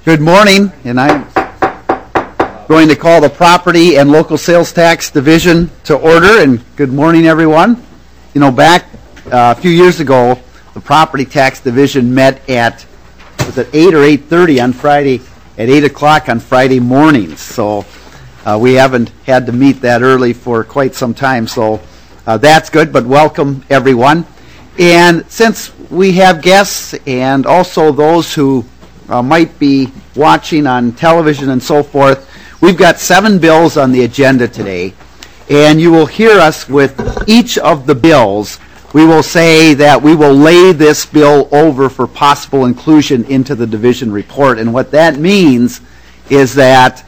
Good morning, and I'm going to call the Property and Local Sales Tax Division to order, and good morning, everyone. You know, back a few years ago, the Property Tax Division met at, was it 8 or 8:30 on Friday, at 8 o'clock on Friday mornings, so we haven't had to meet that early for quite some time, so that's good, but welcome, everyone. And since we have guests and also those who might be watching on television and so forth, we've got 7 bills on the agenda today, and you will hear us with each of the bills. We will say that we will lay this bill over for possible inclusion into the division report, and what that means is that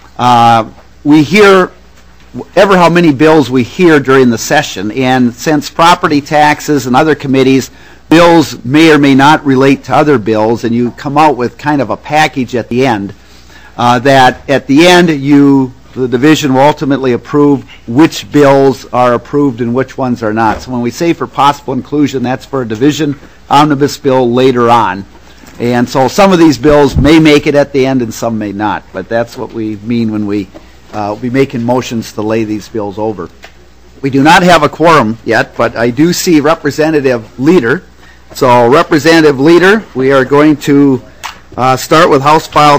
we hear ever how many bills we hear during the session, and since property taxes and other committees, bills may or may not relate to other bills, and you come out with kind of a package at the end, that at the end the division will ultimately approve which bills are approved and which ones are not. So when we say for possible inclusion, that's for a division omnibus bill later on. And so some of these bills may make it at the end and some may not, but that's what we mean when we be making motions to lay these bills over. We do not have a quorum yet, but I do see Representative Leader. So Representative Leader, we are going to start with House File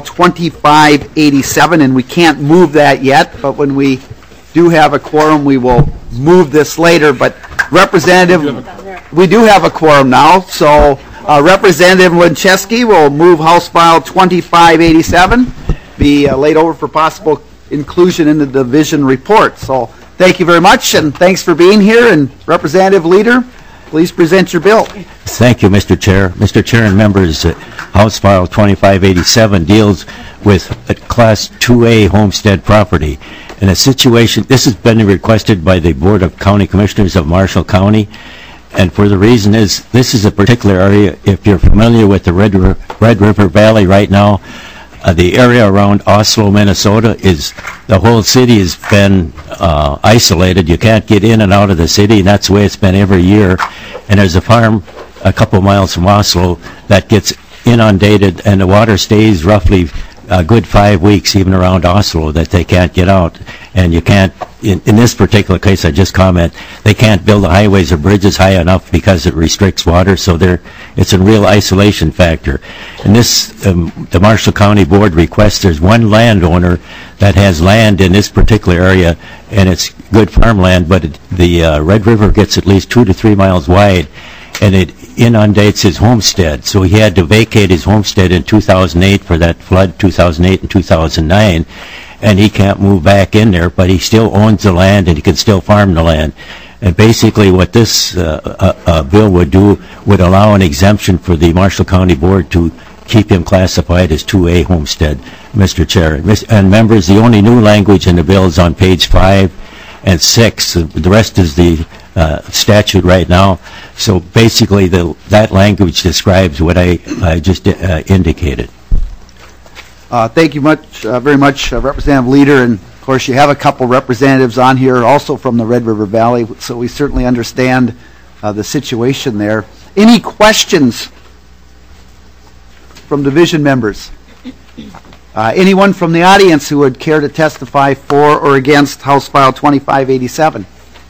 2587, and we can't move that yet, but when we do have a quorum, we will move this later. But Representative, we do have a quorum now, so Representative Lincheski will move House File 2587, be laid over for possible inclusion in the division report. So thank you very much, and thanks for being here. And Representative Leader, please present your bill. Thank you, Mr. Chair. Mr. Chair and members, House File 2587 deals with a Class 2A homestead property. In a situation, this has been requested by the Board of County Commissioners of Marshall County, and for the reason is, this is a particular area, if you're familiar with the Red River Valley right now, the area around Oslo, Minnesota, is the whole city has been isolated. You can't get in and out of the city, and that's the way it's been every year. And there's a farm a couple miles from Oslo that gets inundated, and the water stays roughly a good 5 weeks, even around Oslo, that they can't get out. And you can't, in this particular case, I just comment, they can't build the highways or bridges high enough because it restricts water, so it's a real isolation factor. And this, the Marshall County Board requests there's one landowner that has land in this particular area, and it's good farmland, but the Red River gets at least 2 to 3 miles wide, and it inundates his homestead. So he had to vacate his homestead in 2008 for that flood, 2008 and 2009, and he can't move back in there, but he still owns the land and he can still farm the land. And basically what this bill would do would allow an exemption for the Marshall County Board to keep him classified as 2A homestead, Mr. Chair. And members, the only new language in the bill is on page 5 and 6. The rest is the statute right now. So basically that language describes what I just indicated. Thank you very much, Representative Leader. And of course, you have a couple representatives on here also from the Red River Valley, so we certainly understand the situation there. Any questions from division members? Anyone from the audience who would care to testify for or against House File 2587?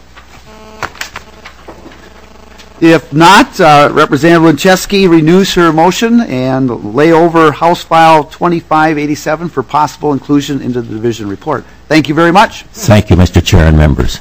If not, Representative Lincheski renews her motion and lay over House File 2587 for possible inclusion into the division report. Thank you very much. Thank you, Mr. Chair and members.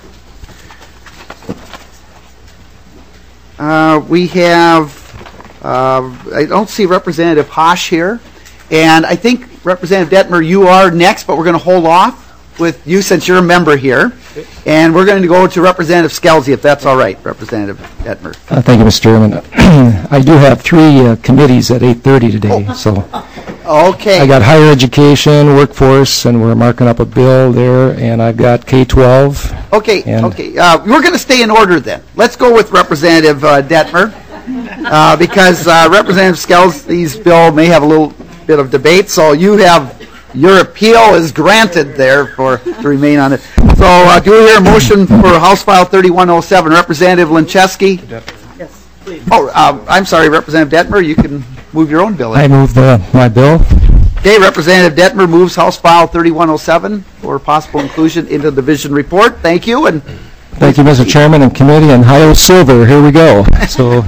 We have, I don't see Representative Hosch here, and I think Representative Detmer, you are next, but we're going to hold off with you since you're a member here. And we're going to go to Representative Scelzi, if that's all right, Representative Detmer. Thank you, Mr. Chairman. I do have 3 committees at 8:30 today, so okay. I got higher education, workforce, and we're marking up a bill there, and I've got K-12. Okay, we're going to stay in order then. Let's go with Representative Detmer, because Representative Scelzi's bill may have a little bit of debate, so your appeal is granted there to remain on it. So do we hear a motion for House File 3107? Representative Lincheski? Yes, please. Oh, I'm sorry, Representative Detmer, you can move your own bill. I move my bill. Okay, Representative Detmer moves House File 3107 for possible inclusion into the division report. Thank you. And Thank you, Mr. Chairman and committee, and hi, silver, here we go. So,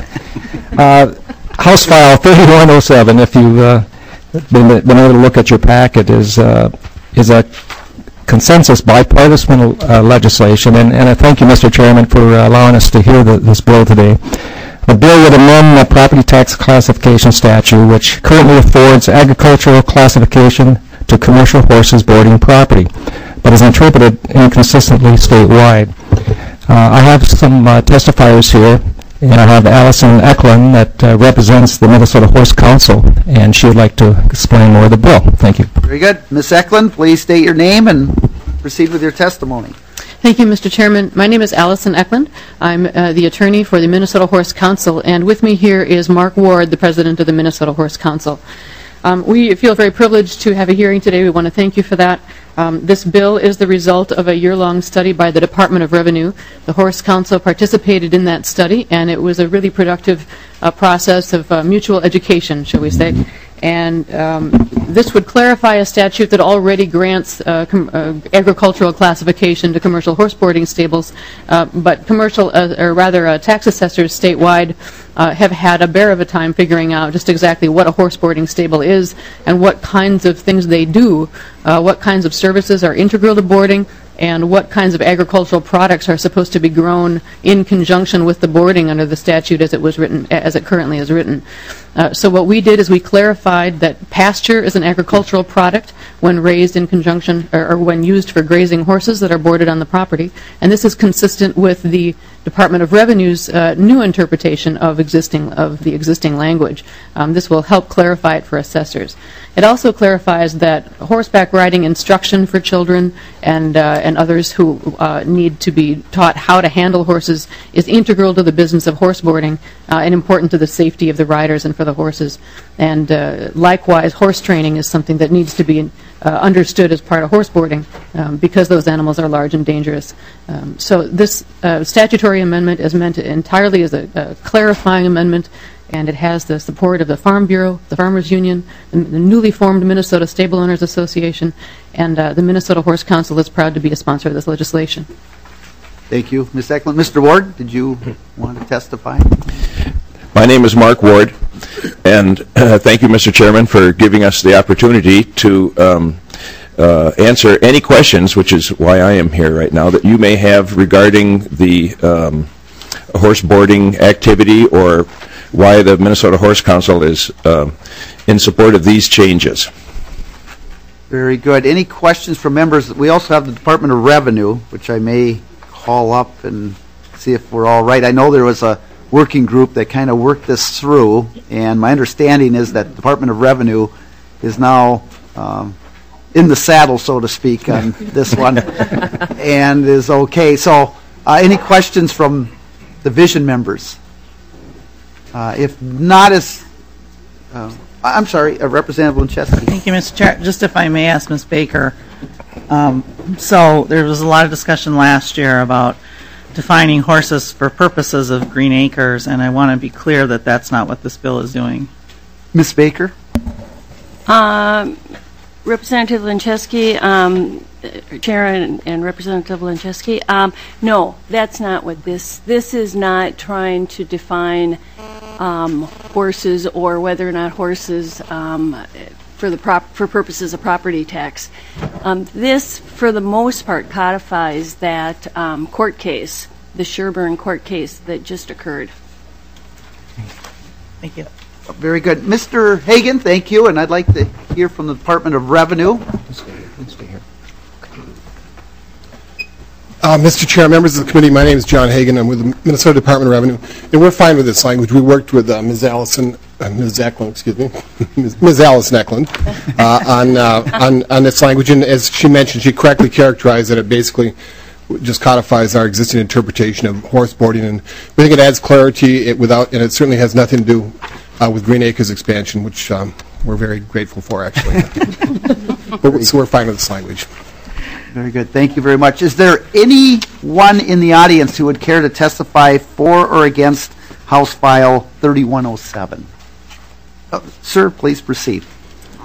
House File 3107, if you've been able to look at your packet, is a consensus bipartisan legislation, and I thank you, Mr. Chairman, for allowing us to hear this bill today. The bill would amend the property tax classification statute, which currently affords agricultural classification to commercial horses boarding property, but is interpreted inconsistently statewide. I have some testifiers here, and I have Allison Eklund that represents the Minnesota Horse Council, and she would like to explain more of the bill. Thank you. very good. Ms. Eklund, please state your name and proceed with your testimony. Thank you, Mr. Chairman. My name is Allison Eklund. I'm the attorney for the Minnesota Horse Council, and with me here is Mark Ward, the president of the Minnesota Horse Council. We feel very privileged to have a hearing today. We want to thank you for that. This bill is the result of a year-long study by the Department of Revenue. The Horse Council participated in that study, and it was a really productive process of mutual education, shall we say. And this would clarify a statute that already grants agricultural classification to commercial horse boarding stables, but tax assessors statewide have had a bear of a time figuring out just exactly what a horse boarding stable is and what kinds of things they do, what kinds of services are integral to boarding, and what kinds of agricultural products are supposed to be grown in conjunction with the boarding under the statute as it currently is written. So what we did is we clarified that pasture is an agricultural product when raised in conjunction or when used for grazing horses that are boarded on the property, and this is consistent with the Department of Revenue's new interpretation of the existing language. This will help clarify it for assessors. It also clarifies that horseback riding instruction for children and others who need to be taught how to handle horses is integral to the business of horse boarding and important to the safety of the riders and for the horses. And likewise, horse training is something that needs to be understood as part of horse boarding because those animals are large and dangerous. So this statutory amendment is meant entirely as a clarifying amendment, and it has the support of the Farm Bureau, the Farmers Union, the newly formed Minnesota Stable Owners Association, and the Minnesota Horse Council is proud to be a sponsor of this legislation. Thank you, Ms. Eklund. Mr. Ward, did you want to testify? My name is Mark Ward, and thank you, Mr. Chairman, for giving us the opportunity to answer any questions, which is why I am here right now, that you may have regarding the horse boarding activity or why the Minnesota Horse Council is in support of these changes. Very good. Any questions from members? We also have the Department of Revenue, which I may call up and see if we're all right. I know there was a working group that kind of worked this through, and my understanding is that the Department of Revenue is now in the saddle, so to speak, on this one, and is okay. So any questions from division members? If not, I'm sorry, Representative Winchester. Thank you, Mr. Chair. Just if I may ask Ms. Baker, so there was a lot of discussion last year about defining horses for purposes of Green Acres, and I want to be clear that that's not what this bill is doing. Ms. Baker? Representative Lincheski, Chair and Representative Lincheski, no, that's not what this is not trying to define horses or whether or not horses for purposes of property tax. This, for the most part, codifies that court case, the Sherburne court case that just occurred. Thank you. Very good. Mr. Hagan, thank you, and I'd like to hear from the Department of Revenue. Mr. Chair, members of the committee, my name is John Hagan. I'm with the Minnesota Department of Revenue, and we're fine with this language. We worked with Ms. Allison Eklund on this language, and as she mentioned, she correctly characterized that it basically just codifies our existing interpretation of horse boarding, and we think it adds clarity and it certainly has nothing to do with Green Acres expansion, which we're very grateful for, actually. So we're fine with this language. Very good. Thank you very much. Is there anyone in the audience who would care to testify for or against House File 3107? Sir, please proceed.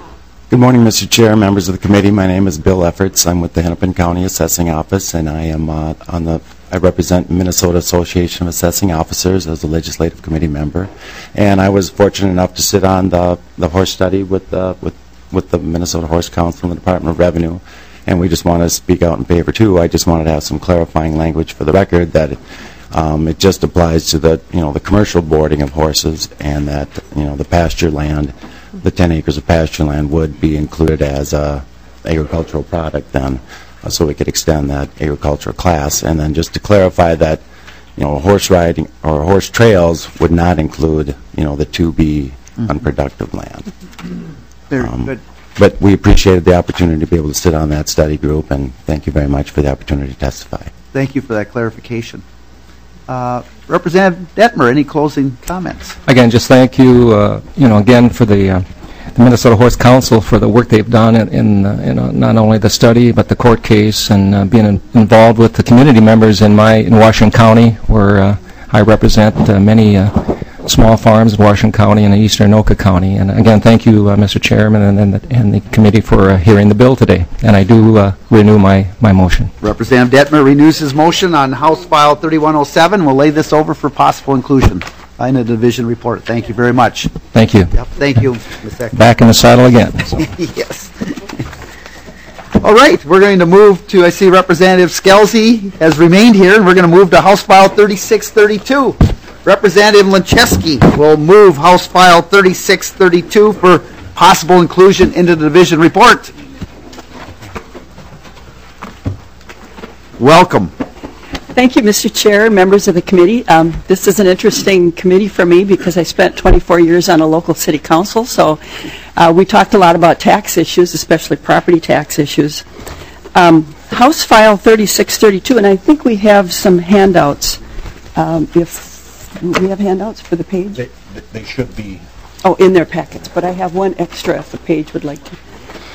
Good morning, Mr. Chair, members of the committee. My name is Bill Efforts. I'm with the Hennepin County Assessing Office, and I am I represent Minnesota Association of Assessing Officers as a legislative committee member. And I was fortunate enough to sit on the horse study with the Minnesota Horse Council and the Department of Revenue. And we just want to speak out in favor too. I just wanted to have some clarifying language for the record that it just applies to the the commercial boarding of horses, and that the pasture land, the 10 acres of pasture land would be included as a agricultural product then, so we could extend that agricultural class. And then just to clarify that horse riding or horse trails would not include the 2B unproductive land. Very good. But we appreciated the opportunity to be able to sit on that study group, and thank you very much for the opportunity to testify. Thank you for that clarification. Representative Detmer, any closing comments? Again, just thank you, again for the Minnesota Horse Council for the work they've done in not only the study but the court case, and being involved with the community members in Washington County, where I represent many small farms in Washington County and eastern Anoka County. And again, thank you, Mr. Chairman, and the committee for hearing the bill today. And I do renew my motion. Representative Detmer renews his motion on House File 3107. We'll lay this over for possible inclusion in the division report. Thank you very much. Thank you. Yep, thank you, Ms. Eckler. Back in the saddle again. So. Yes. All right, we're going to move to, I see Representative Skelzy has remained here, and we're going to move to House File 3632. Representative Lincheski will move House File 3632 for possible inclusion into the division report. Welcome. Thank you, Mr. Chair, members of the committee. This is an interesting committee for me because I spent 24 years on a local city council, so we talked a lot about tax issues, especially property tax issues. House File 3632, and I think we have some handouts. If we have handouts for the page? They should be. Oh, in their packets, but I have one extra if the page would like to.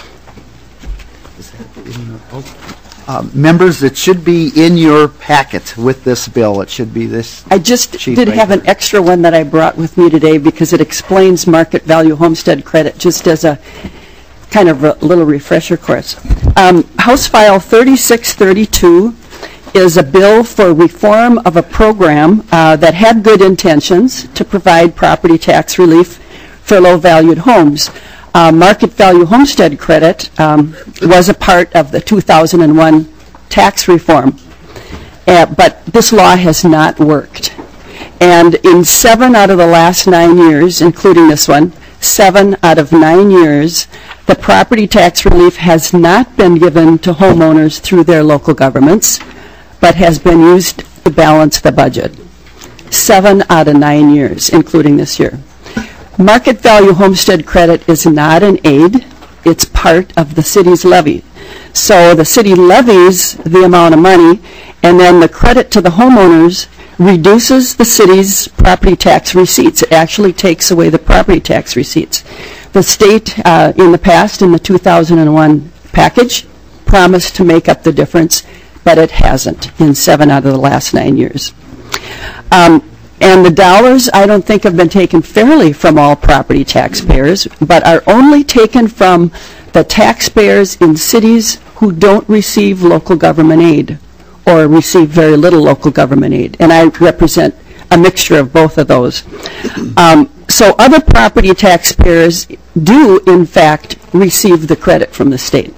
Members, it should be in your packet with this bill. It should be this. I just did have an extra one that I brought with me today because it explains market value homestead credit just as a kind of a little refresher course. House File 3632 is a bill for reform of a program that had good intentions to provide property tax relief for low-valued homes. Market value homestead credit was a part of the 2001 tax reform, but this law has not worked. And in 7 out of the last 9 years, including this one, 7 out of 9 years, the property tax relief has not been given to homeowners through their local governments, but has been used to balance the budget. 7 out of 9 years, including this year. Market value homestead credit is not an aid. It's part of the city's levy. So the city levies the amount of money, and then the credit to the homeowners reduces the city's property tax receipts. It actually takes away the property tax receipts. The state, in the past, in the 2001 package, promised to make up the difference, but it hasn't in 7 out of the last 9 years. And the dollars, I don't think, have been taken fairly from all property taxpayers, but are only taken from the taxpayers in cities who don't receive local government aid or receive very little local government aid. And I represent a mixture of both of those. So other property taxpayers do, in fact, receive the credit from the state.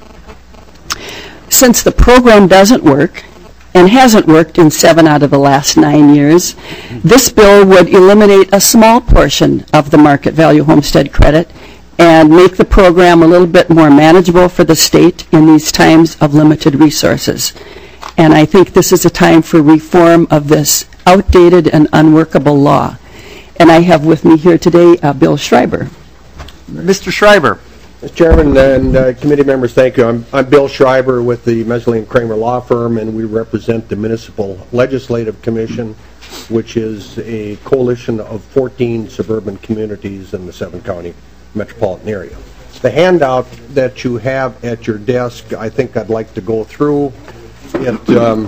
Since the program doesn't work, and hasn't worked in 7 out of the last 9 years, this bill would eliminate a small portion of the market value homestead credit and make the program a little bit more manageable for the state in these times of limited resources. And I think this is a time for reform of this outdated and unworkable law. And I have with me here today Bill Schreiber. Mr. Schreiber. Mr. Chairman and committee members, thank you. I'm Bill Schreiber with the Mesley & Kramer Law Firm, and we represent the Municipal Legislative Commission, which is a coalition of 14 suburban communities in the 7-county metropolitan area. The handout that you have at your desk, I think I'd like to go through. It,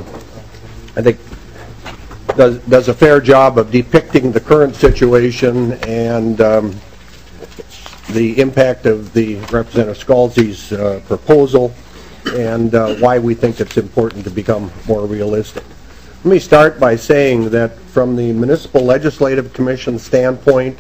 I think, does a fair job of depicting the current situation and the impact of the Representative Scalzi's proposal and why we think it's important to become more realistic. Let me start by saying that from the Municipal Legislative Commission standpoint,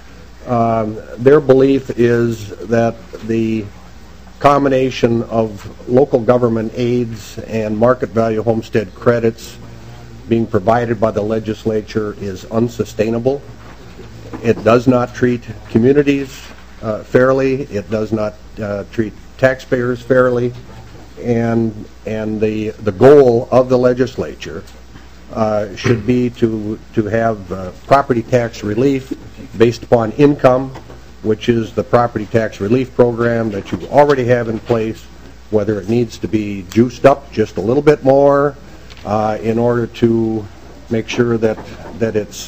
their belief is that the combination of local government aids and market value homestead credits being provided by the legislature is unsustainable. It does not treat communities fairly. It does not treat taxpayers fairly. And the goal of the legislature should be to have property tax relief based upon income, which is the property tax relief program that you already have in place, whether it needs to be juiced up just a little bit more in order to make sure that it's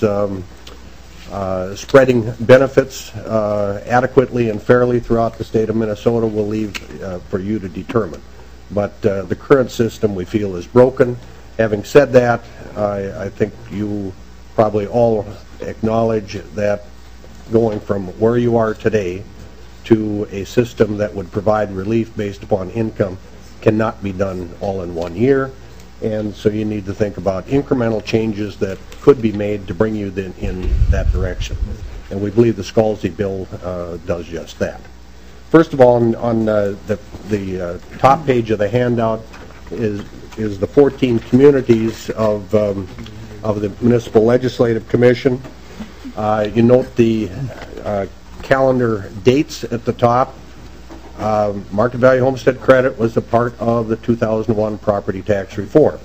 spreading benefits adequately and fairly throughout the state of Minnesota. We'll leave for you to determine. But the current system we feel is broken. Having said that, I think you probably all acknowledge that going from where you are today to a system that would provide relief based upon income cannot be done all in 1 year. And so you need to think about incremental changes that could be made to bring you in that direction. And we believe the Scalzi bill does just that. First of all, on the top page of the handout is the 14 communities of the Municipal Legislative Commission. You note the calendar dates at the top. Market value homestead credit was a part of the 2001 property tax reform.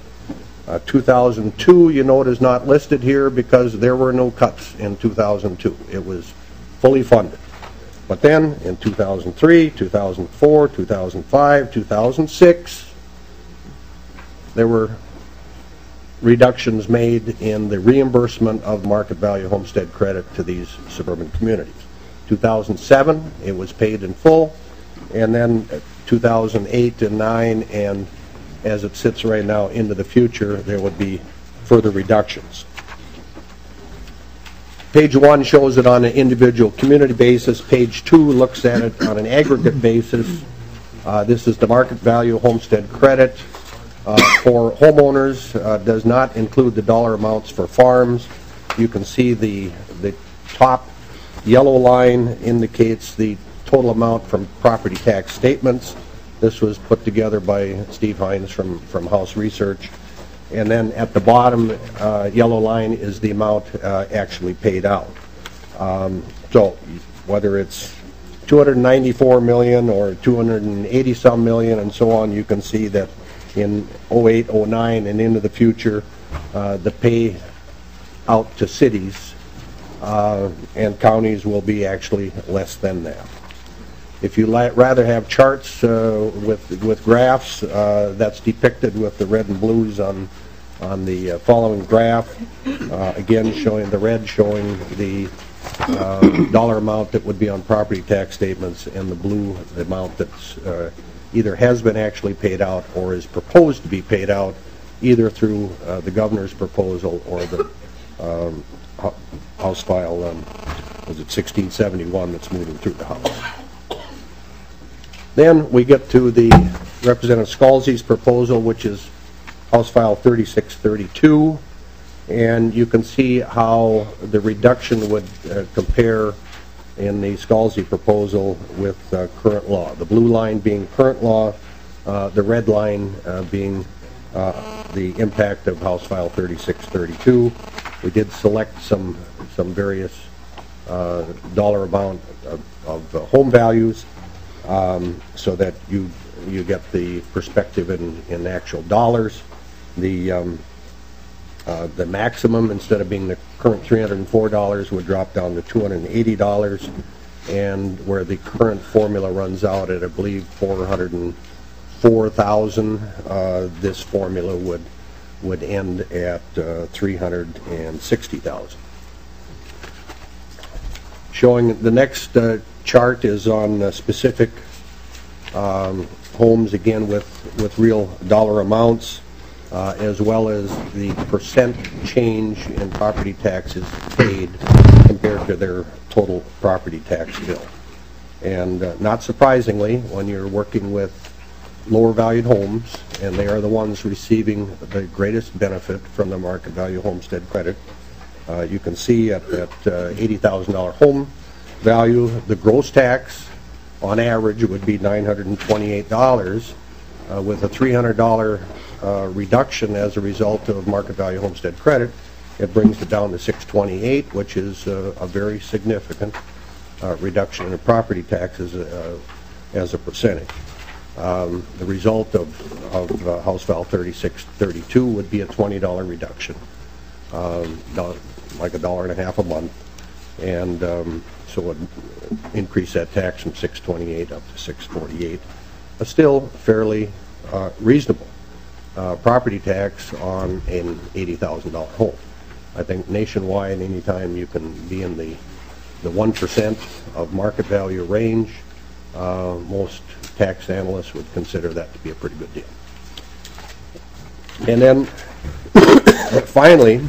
2002, you note, is not listed here because there were no cuts in 2002. It was fully funded. But then in 2003, 2004, 2005, 2006, there were reductions made in the reimbursement of market value homestead credit to these suburban communities. 2007, it was paid in full, and then 2008 and 9, and as it sits right now into the future, there would be further reductions. Page 1 shows it on an individual community basis. Page 2 looks at it on an aggregate basis. This is the market value homestead credit for homeowners. Does not include the dollar amounts for farms. You can see the top yellow line indicates the total amount from property tax statements. This was put together by Steve Hines from House Research. And then at the bottom yellow line is the amount actually paid out. So whether it's 294 million or 280 some million and so on, you can see that in 08, 09 and into the future, the pay out to cities and counties will be actually less than that. If you rather have charts with graphs, that's depicted with the red and blues on the following graph. Again, showing the red showing the dollar amount that would be on property tax statements, and the blue the amount that's either has been actually paid out or is proposed to be paid out, either through the governor's proposal or the House file, was it 1671 that's moving through the House. Then we get to the Representative Scalzi's proposal, which is House File 3632, and you can see how the reduction would compare in the Scalzi proposal with current law. The blue line being current law, the red line being the impact of House File 3632. We did select some various dollar amount of home values so that you get the perspective in actual dollars. The maximum, instead of being the current $304, would drop down to $280, and where the current formula runs out at, I believe, $404,000, this formula would end at $360,000. Showing the next chart is on specific homes, again with real dollar amounts, as well as the percent change in property taxes paid compared to their total property tax bill. And not surprisingly, when you're working with lower valued homes, and they are the ones receiving the greatest benefit from the market value homestead credit, you can see at that $80,000 home value, the gross tax on average would be $928, with a $300 reduction as a result of market value homestead credit. It brings it down to $628, which is a very significant reduction in the property taxes as a percentage. The result of House File 3632 would be a $20 reduction, like $1.50 a month, and so it would increase that tax from $628 up to $648. But still fairly reasonable property tax on an $80,000 home. I think nationwide, anytime you can be in the 1% of market value range, most tax analysts would consider that to be a pretty good deal. And then finally,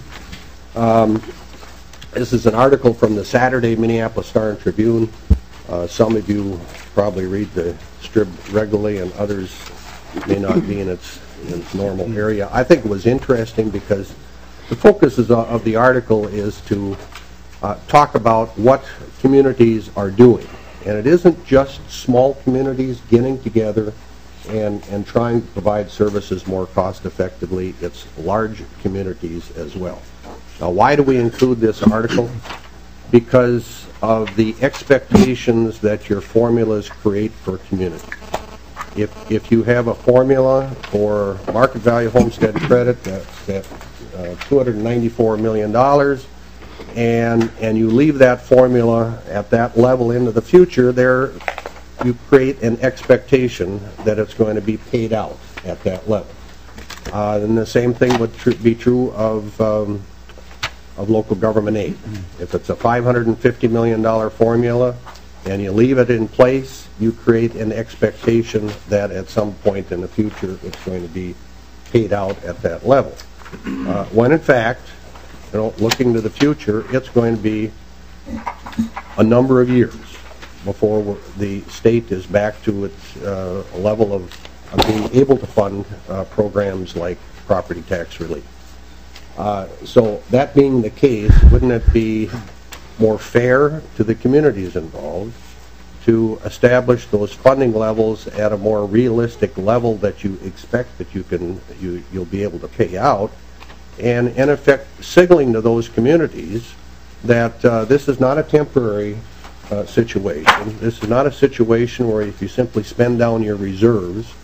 this is an article from the Saturday Minneapolis Star and Tribune. Some of you probably read the Strib regularly, and others may not be in its normal area. I think it was interesting because the focus of the article is to talk about what communities are doing. And it isn't just small communities getting together and trying to provide services more cost effectively. It's large communities as well. Now, why do we include this article? Because of the expectations that your formulas create for community. If you have a formula for market value homestead credit that's at $294 million, and you leave that formula at that level into the future, there you create an expectation that it's going to be paid out at that level. And the same thing would be true of local government aid. If it's a $550 million formula and you leave it in place, you create an expectation that at some point in the future it's going to be paid out at that level. When in fact, looking to the future, it's going to be a number of years before the state is back to its level of being able to fund programs like property tax relief. So that being the case, wouldn't it be more fair to the communities involved to establish those funding levels at a more realistic level that you expect that you'll be able to pay out, and in effect signaling to those communities that this is not a temporary situation. This is not a situation where if you simply spend down your reserves,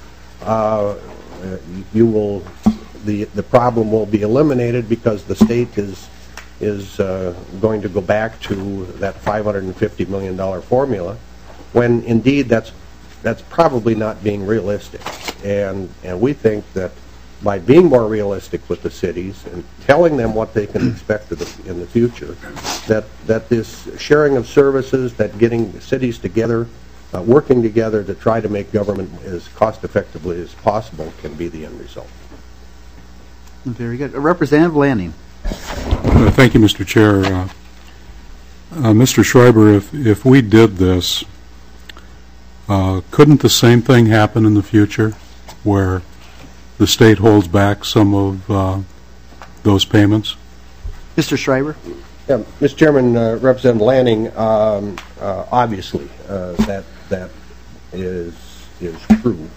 the problem will be eliminated because the state is going to go back to that $550 million formula, when indeed that's probably not being realistic. And we think that by being more realistic with the cities and telling them what they can expect in the future, that this sharing of services, that getting the cities together, working together to try to make government as cost effectively as possible can be the end result. Very good. Representative Lanning. Thank you, Mr. Chair. Mr. Schreiber, if we did this, couldn't the same thing happen in the future where the state holds back some of those payments? Mr. Schreiber? Yeah, Mr. Chairman, Representative Lanning, obviously that is true.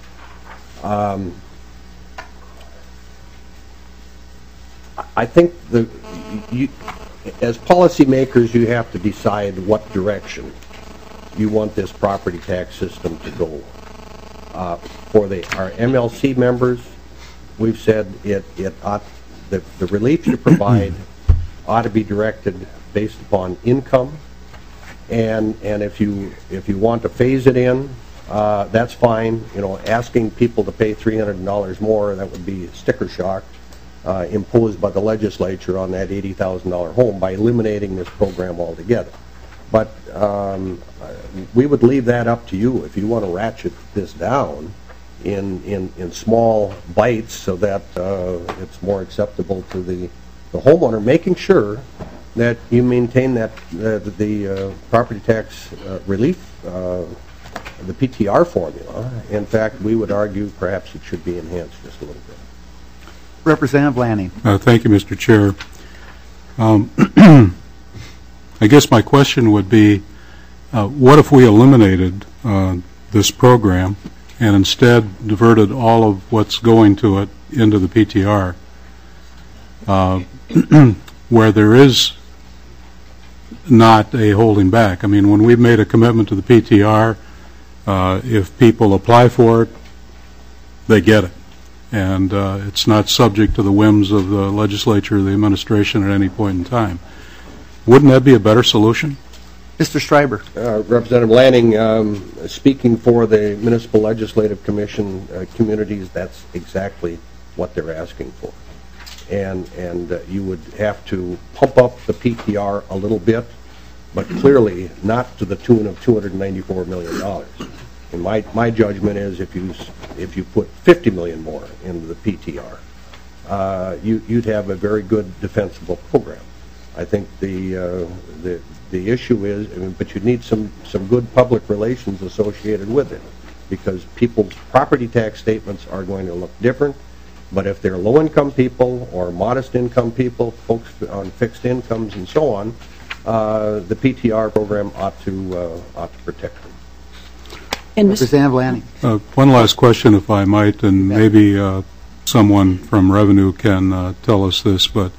I think as policymakers, you have to decide what direction you want this property tax system to go. For our MLC members, we've said the relief you provide ought to be directed based upon income, and if you want to phase it in, that's fine. Asking people to pay $300 more, that would be sticker shock imposed by the legislature on that $80,000 home by eliminating this program altogether. But we would leave that up to you if you want to ratchet this down in small bites so that it's more acceptable to the homeowner, making sure that you maintain that the property tax relief, the PTR formula. In fact, we would argue perhaps it should be enhanced just a little bit. Representative Lanning. Thank you, Mr. Chair. I guess my question would be, what if we eliminated this program and instead diverted all of what's going to it into the PTR, where there is not a holding back? I mean, when we've made a commitment to the PTR, if people apply for it, they get it. And it's not subject to the whims of the legislature or the administration at any point in time. Wouldn't that be a better solution? Mr. Schreiber. Representative Lanning, speaking for the Municipal Legislative Commission communities, that's exactly what they're asking for. And you would have to pump up the PTR a little bit, but clearly not to the tune of $294 million. And my judgment is if you put $50 million more into the PTR, you'd have a very good defensible program. I think the issue is, but you need some good public relations associated with it, because people's property tax statements are going to look different. But if they're low-income people or modest-income people, folks on fixed incomes and so on, the PTR program ought to protect them. Representative Lanning. One last question, if I might, and maybe someone from Revenue can tell us this, but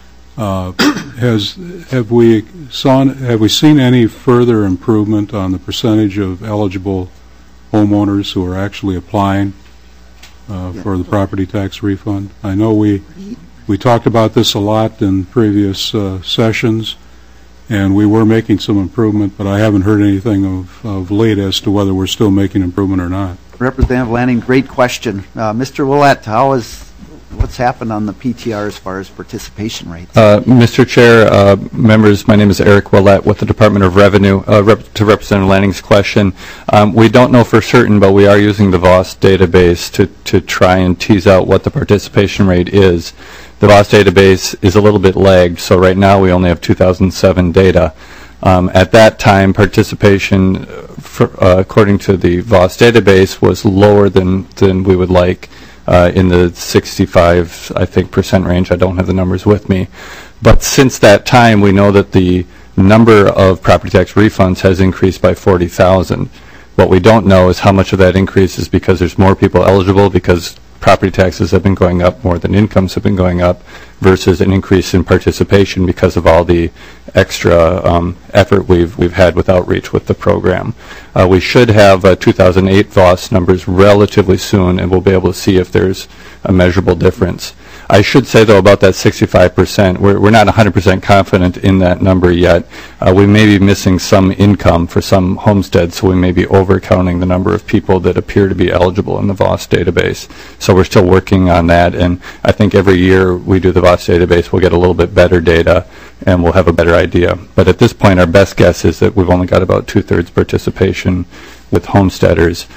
have we seen any further improvement on the percentage of eligible homeowners who are actually applying for the property tax refund? I know we talked about this a lot in previous sessions, and we were making some improvement, but I haven't heard anything of late as to whether we're still making improvement or not. Representative Lanning, great question. Mr. Willett, what's happened on the PTR as far as participation rates? Mr. Chair, members, my name is Eric Willett with the Department of Revenue. To Representative Lanning's question, we don't know for certain, but we are using the VOS database to try and tease out what the participation rate is. The VOS database is a little bit lagged, so right now we only have 2007 data. At that time, participation, according to the VOS database, was lower than we would like, in the 65, I think, % range. I don't have the numbers with me. But since that time, we know that the number of property tax refunds has increased by 40,000. What we don't know is how much of that increase is because there's more people eligible because property taxes have been going up more than incomes have been going up, versus an increase in participation because of all the extra effort we've had with outreach with the program. We should have 2008 VOS numbers relatively soon, and we'll be able to see if there's a measurable difference. I should say, though, about that 65%, we're not 100% confident in that number yet. We may be missing some income for some homesteads, so we may be overcounting the number of people that appear to be eligible in the VOS database. So we're still working on that, and I think every year we do the VOS database, we'll get a little bit better data, and we'll have a better idea. But at this point, our best guess is that we've only got about 2/3 participation with homesteaders.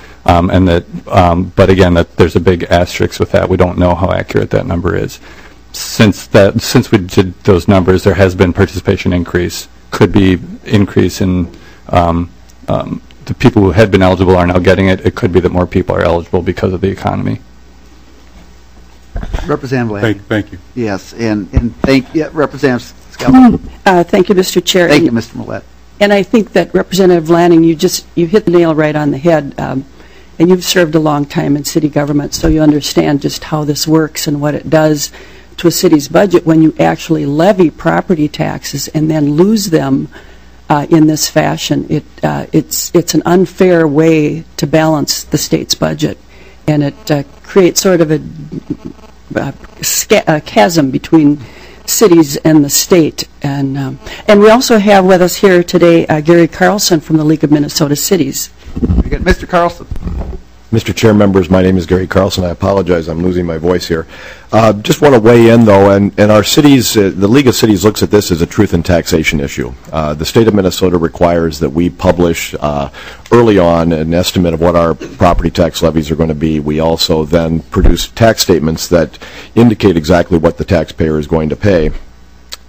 But again, that there's a big asterisk with that. We don't know how accurate that number is. Since we did those numbers, there has been participation increase. Could be increase in the people who had been eligible are now getting it. It could be that more people are eligible because of the economy. Representative Lanning. Thank you. Yes, and Representative Skelton. Thank you, Mr. Chair. Thank you, Mr. Millett. And I think that Representative Lanning, you hit the nail right on the head. And you've served a long time in city government, so you understand just how this works and what it does to a city's budget when you actually levy property taxes and then lose them in this fashion. It's an unfair way to balance the state's budget, and it creates sort of a chasm between cities and the state. And we also have with us here today Gary Carlson from the League of Minnesota Cities. Mr. Carlson. Mr. Chair, members, my name is Gary Carlson. I apologize, I'm losing my voice here. Just want to weigh in, though, and our cities, the League of Cities looks at this as a truth in taxation issue. The state of Minnesota requires that we publish early on an estimate of what our property tax levies are going to be. We also then produce tax statements that indicate exactly what the taxpayer is going to pay.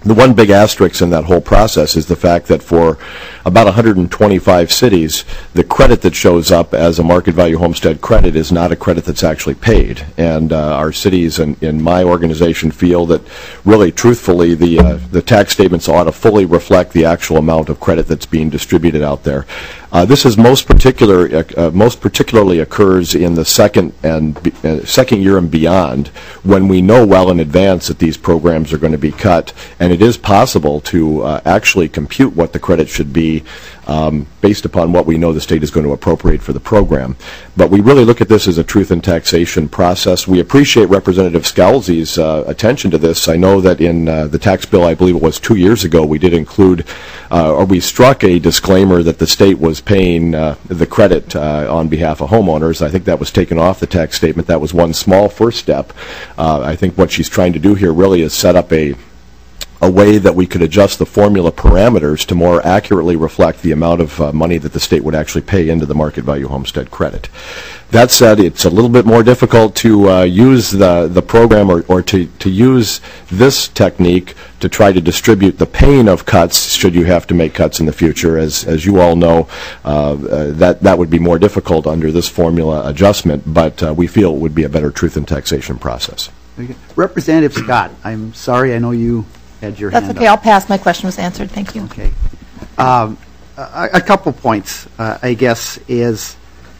The one big asterisk in that whole process is the fact that for about 125 cities, the credit that shows up as a market value homestead credit is not a credit that's actually paid. And our cities in my organization feel that really, truthfully, the tax statements ought to fully reflect the actual amount of credit that's being distributed out there. This is most particularly occurs in the second year and beyond, when we know well in advance that these programs are going to be cut, and it is possible to actually compute what the credit should be based upon what we know the state is going to appropriate for the program. But we really look at this as a truth in taxation process. We appreciate Representative Scalzi's attention to this. I know that in the tax bill, I believe it was 2 years ago, we did include, or we struck a disclaimer that the state was paying the credit on behalf of homeowners. I think that was taken off the tax statement. That was one small first step. I think what she's trying to do here really is set up a way that we could adjust the formula parameters to more accurately reflect the amount of money that the state would actually pay into the market value homestead credit. That said, it's a little bit more difficult to use the program or to use this technique to try to distribute the pain of cuts should you have to make cuts in the future. As you all know, that would be more difficult under this formula adjustment, but we feel it would be a better truth in taxation process. Representative Scott, I'm sorry, I know you had your hand That's okay. up. I'll pass. My question was answered. Thank you. Okay. A couple points, I guess, is,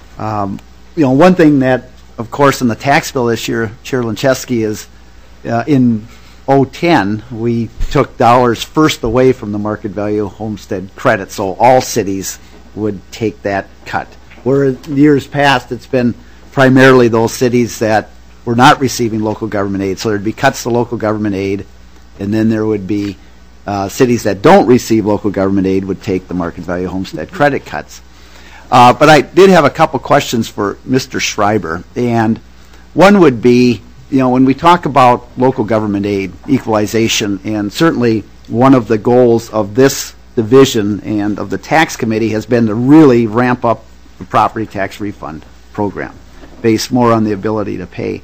one thing that, of course, in the tax bill this year, Chair Lincheski, is in 2010, we took dollars first away from the market value homestead credit, so all cities would take that cut. Where in years past, it's been primarily those cities that were not receiving local government aid, so there'd be cuts to local government aid, and then there would be cities that don't receive local government aid would take the market value homestead credit cuts. But I did have a couple questions for Mr. Schreiber, and one would be, when we talk about local government aid equalization, and certainly one of the goals of this division and of the tax committee has been to really ramp up the property tax refund program, based more on the ability to pay.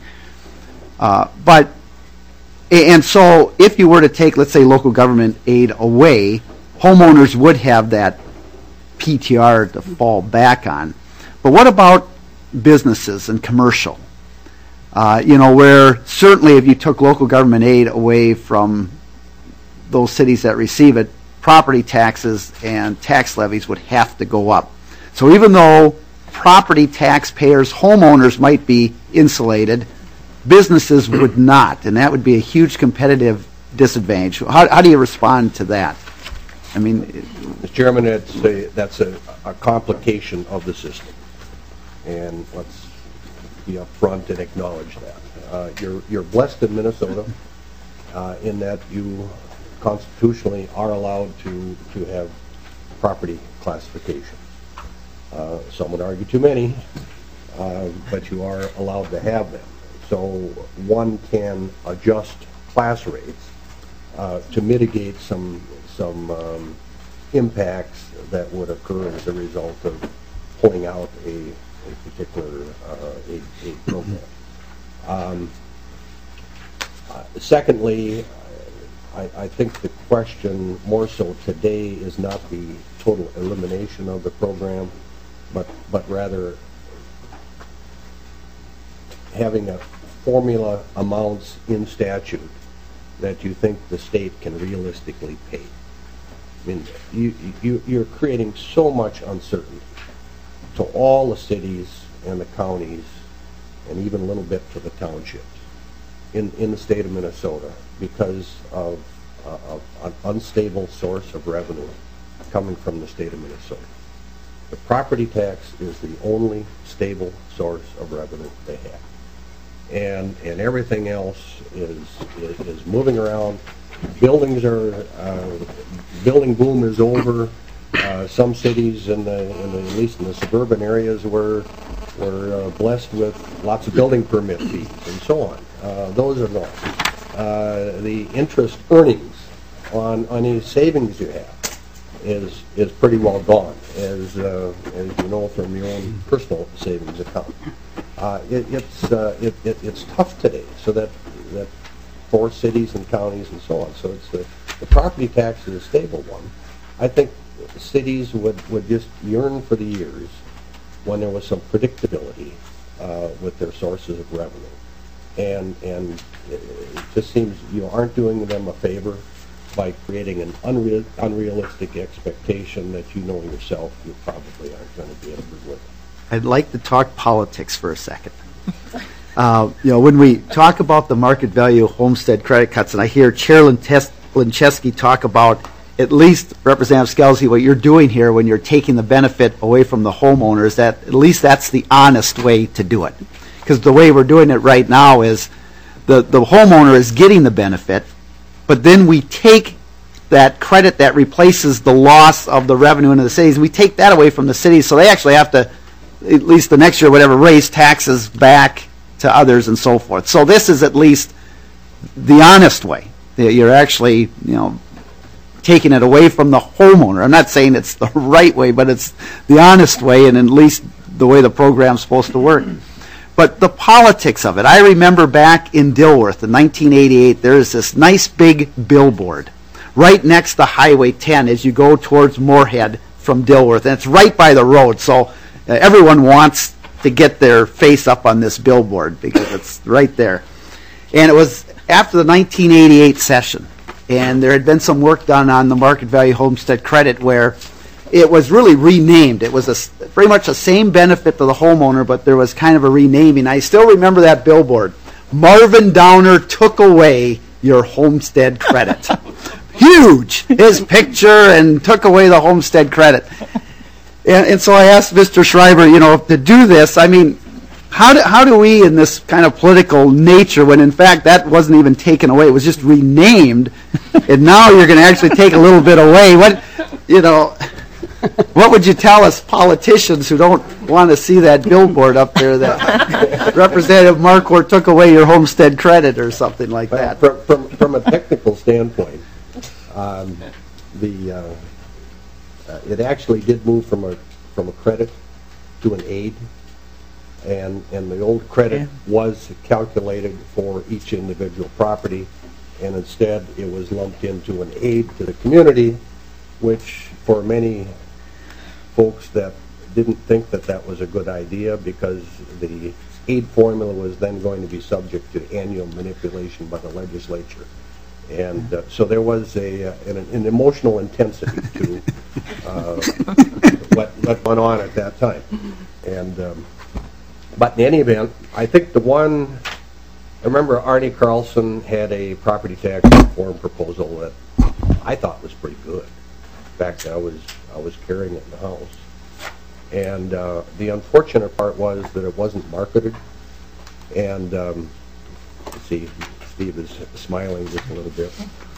And so if you were to take, let's say, local government aid away, homeowners would have that PTR to fall back on. But what about businesses and commercial? Where certainly if you took local government aid away from those cities that receive it, property taxes and tax levies would have to go up. So even though property taxpayers, homeowners might be insulated, businesses would not, and that would be a huge competitive disadvantage. How do you respond to that? I mean, Mr. Chairman, that's a complication of the system, and let's be upfront and acknowledge that. You're blessed in Minnesota in that you constitutionally are allowed to have property classification. Some would argue too many, but you are allowed to have them. So one can adjust class rates to mitigate some impacts that would occur as a result of pulling out a particular aid program. Secondly, I think the question more so today is not the total elimination of the program, but rather having a formula amounts in statute that you think the state can realistically pay. I mean, you're creating so much uncertainty to all the cities and the counties, and even a little bit to the townships in the state of Minnesota because of an unstable source of revenue coming from the state of Minnesota. The property tax is the only stable source of revenue they have. And everything else is moving around. Building boom is over. Some cities, at least in the suburban areas, were blessed with lots of building permit fees and so on. Those are gone. The interest earnings on any savings you have is pretty well gone, as you know from your own personal savings account. It's tough today, so that for cities and counties and so on. So The property tax is a stable one. I think cities would just yearn for the years when there was some predictability with their sources of revenue. And it just seems you aren't doing them a favor by creating an unrealistic expectation that you know yourself you probably aren't going to be able to deliver. I'd like to talk politics for a second. When we talk about the market value homestead credit cuts, and I hear Chair Lincheski talk about, at least Representative Scalzi, what you're doing here when you're taking the benefit away from the homeowners, that at least that's the honest way to do it. Because the way we're doing it right now is the homeowner is getting the benefit, but then we take that credit that replaces the loss of the revenue into the cities, we take that away from the cities, so they actually have to, at least the next year, whatever, raise taxes back to others and so forth. So this is at least the honest way. You're actually, taking it away from the homeowner. I'm not saying it's the right way, but it's the honest way, and at least the way the program's supposed to work. But the politics of it, I remember back in Dilworth in 1988, there is this nice big billboard right next to Highway 10 as you go towards Moorhead from Dilworth, and it's right by the road, so everyone wants to get their face up on this billboard because it's right there. And it was after the 1988 session, and there had been some work done on the market value homestead credit where it was really renamed. It was pretty much the same benefit to the homeowner, but there was kind of a renaming. I still remember that billboard. Marvin Downer took away your homestead credit. Huge! His picture, and took away the homestead credit. And so I asked Mr. Schreiber, to do this, I mean, how do we, in this kind of political nature, when in fact that wasn't even taken away, it was just renamed, and now you're going to actually take a little bit away. What would you tell us politicians who don't want to see that billboard up there that Representative Mark Ward took away your homestead credit or something like that? From a technical standpoint, it actually did move from a credit to an aid, and the old credit was calculated for each individual property, and instead it was lumped into an aid to the community, which for many folks that didn't think that was a good idea, because the aid formula was then going to be subject to annual manipulation by the legislature. And so there was an emotional intensity to what went on at that time. But in any event, I think I remember Arnie Carlson had a property tax reform proposal that I thought was pretty good. In fact, I was carrying it in the house. And the unfortunate part was that it wasn't marketed. And let's see, Steve is smiling just a little bit.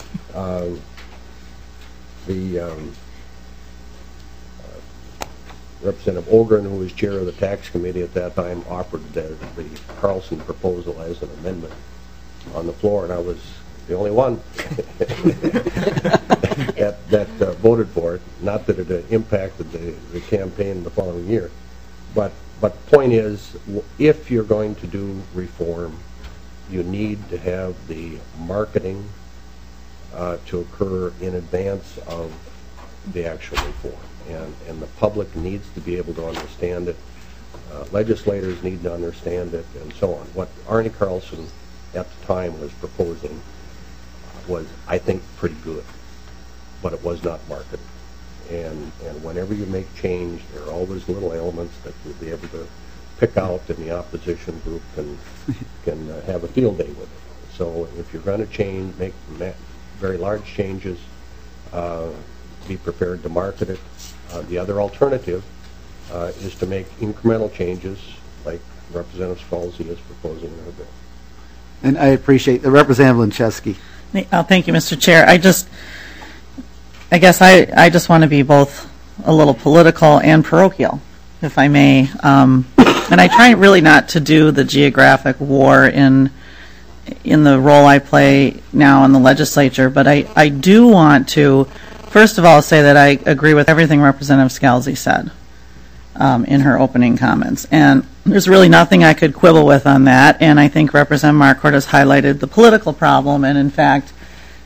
Representative Ogren, who was chair of the tax committee at that time, offered the Carlson proposal as an amendment on the floor, and I was the only one that voted for it. Not that it impacted the campaign the following year, but the point is, if you're going to do reform, you need to have the marketing to occur in advance of the actual reform. And the public needs to be able to understand it. Legislators need to understand it, and so on. What Arnie Carlson at the time was proposing was, I think, pretty good, but it was not marketed. And whenever you make change, there are always little elements that you'll be able to pick out, and the opposition group can have a field day with it. So if you're going to make very large changes, be prepared to market it. The other alternative is to make incremental changes, like Representative Scalzi is proposing in her bill. And I appreciate the Representative Lincheski. Thank you, Mr. Chair. I guess I just want to be both a little political and parochial, if I may. And I try really not to do the geographic war in the role I play now in the legislature, but I do want to, first of all, say that I agree with everything Representative Scalzi said in her opening comments. And there's really nothing I could quibble with on that, and I think Representative Marquardt has highlighted the political problem, and in fact,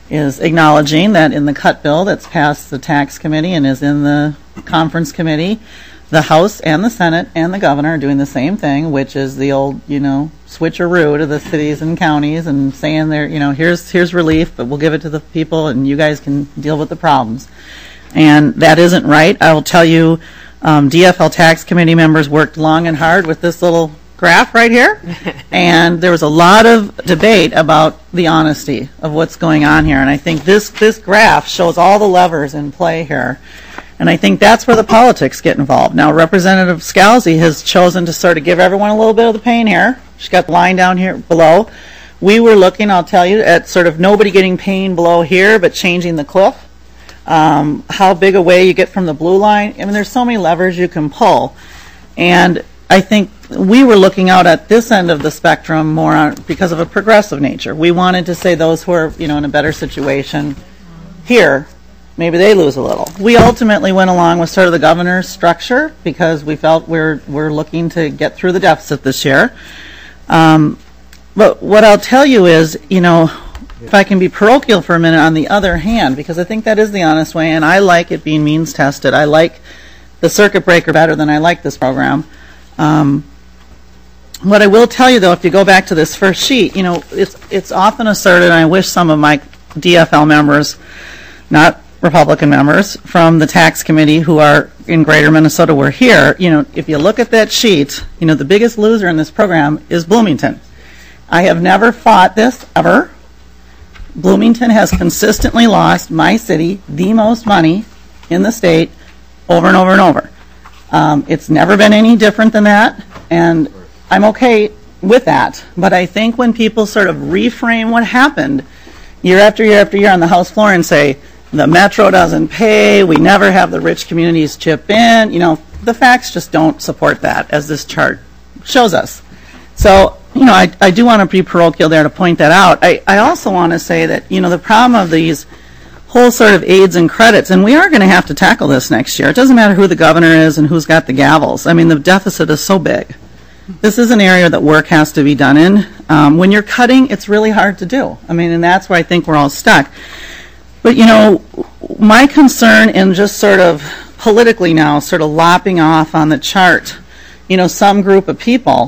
is acknowledging that in the cut bill that's passed the tax committee and is in the conference committee, the House and the Senate and the governor are doing the same thing, which is the old, switcheroo to the cities and counties and saying here's relief, but we'll give it to the people and you guys can deal with the problems. And that isn't right. I will tell you, DFL tax committee members worked long and hard with this little graph right here, and there was a lot of debate about the honesty of what's going on here. And I think this graph shows all the levers in play here. And I think that's where the politics get involved. Now, Representative Scalzi has chosen to sort of give everyone a little bit of the pain here. She's got the line down here below. We were looking, I'll tell you, at sort of nobody getting pain below here, but changing the cliff. How big away you get from the blue line. I mean, there's so many levers you can pull. And I think we were looking out at this end of the spectrum more because of a progressive nature. We wanted to say those who are, in a better situation here, maybe they lose a little. We ultimately went along with sort of the governor's structure because we felt we're looking to get through the deficit this year. But what I'll tell you is, if I can be parochial for a minute on the other hand, because I think that is the honest way, and I like it being means tested. I like the circuit breaker better than I like this program. What I will tell you, though, if you go back to this first sheet, it's often asserted, and I wish some of my DFL members, not Republican members, from the tax committee who are in Greater Minnesota were here. If you look at that sheet, the biggest loser in this program is Bloomington. I have never fought this, ever. Bloomington has consistently lost my city the most money in the state over and over and over. It's never been any different than that, and I'm okay with that. But I think when people sort of reframe what happened year after year after year on the House floor and say, the Metro doesn't pay, we never have the rich communities chip in, the facts just don't support that, as this chart shows us. So, I do want to be parochial there to point that out. I also want to say that, the problem of these whole sort of aids and credits, and we are going to have to tackle this next year. It doesn't matter who the governor is and who's got the gavels. I mean, the deficit is so big. This is an area that work has to be done in. When you're cutting, it's really hard to do. I mean, and that's where I think we're all stuck. But, my concern in just sort of politically now, sort of lopping off on the chart, some group of people,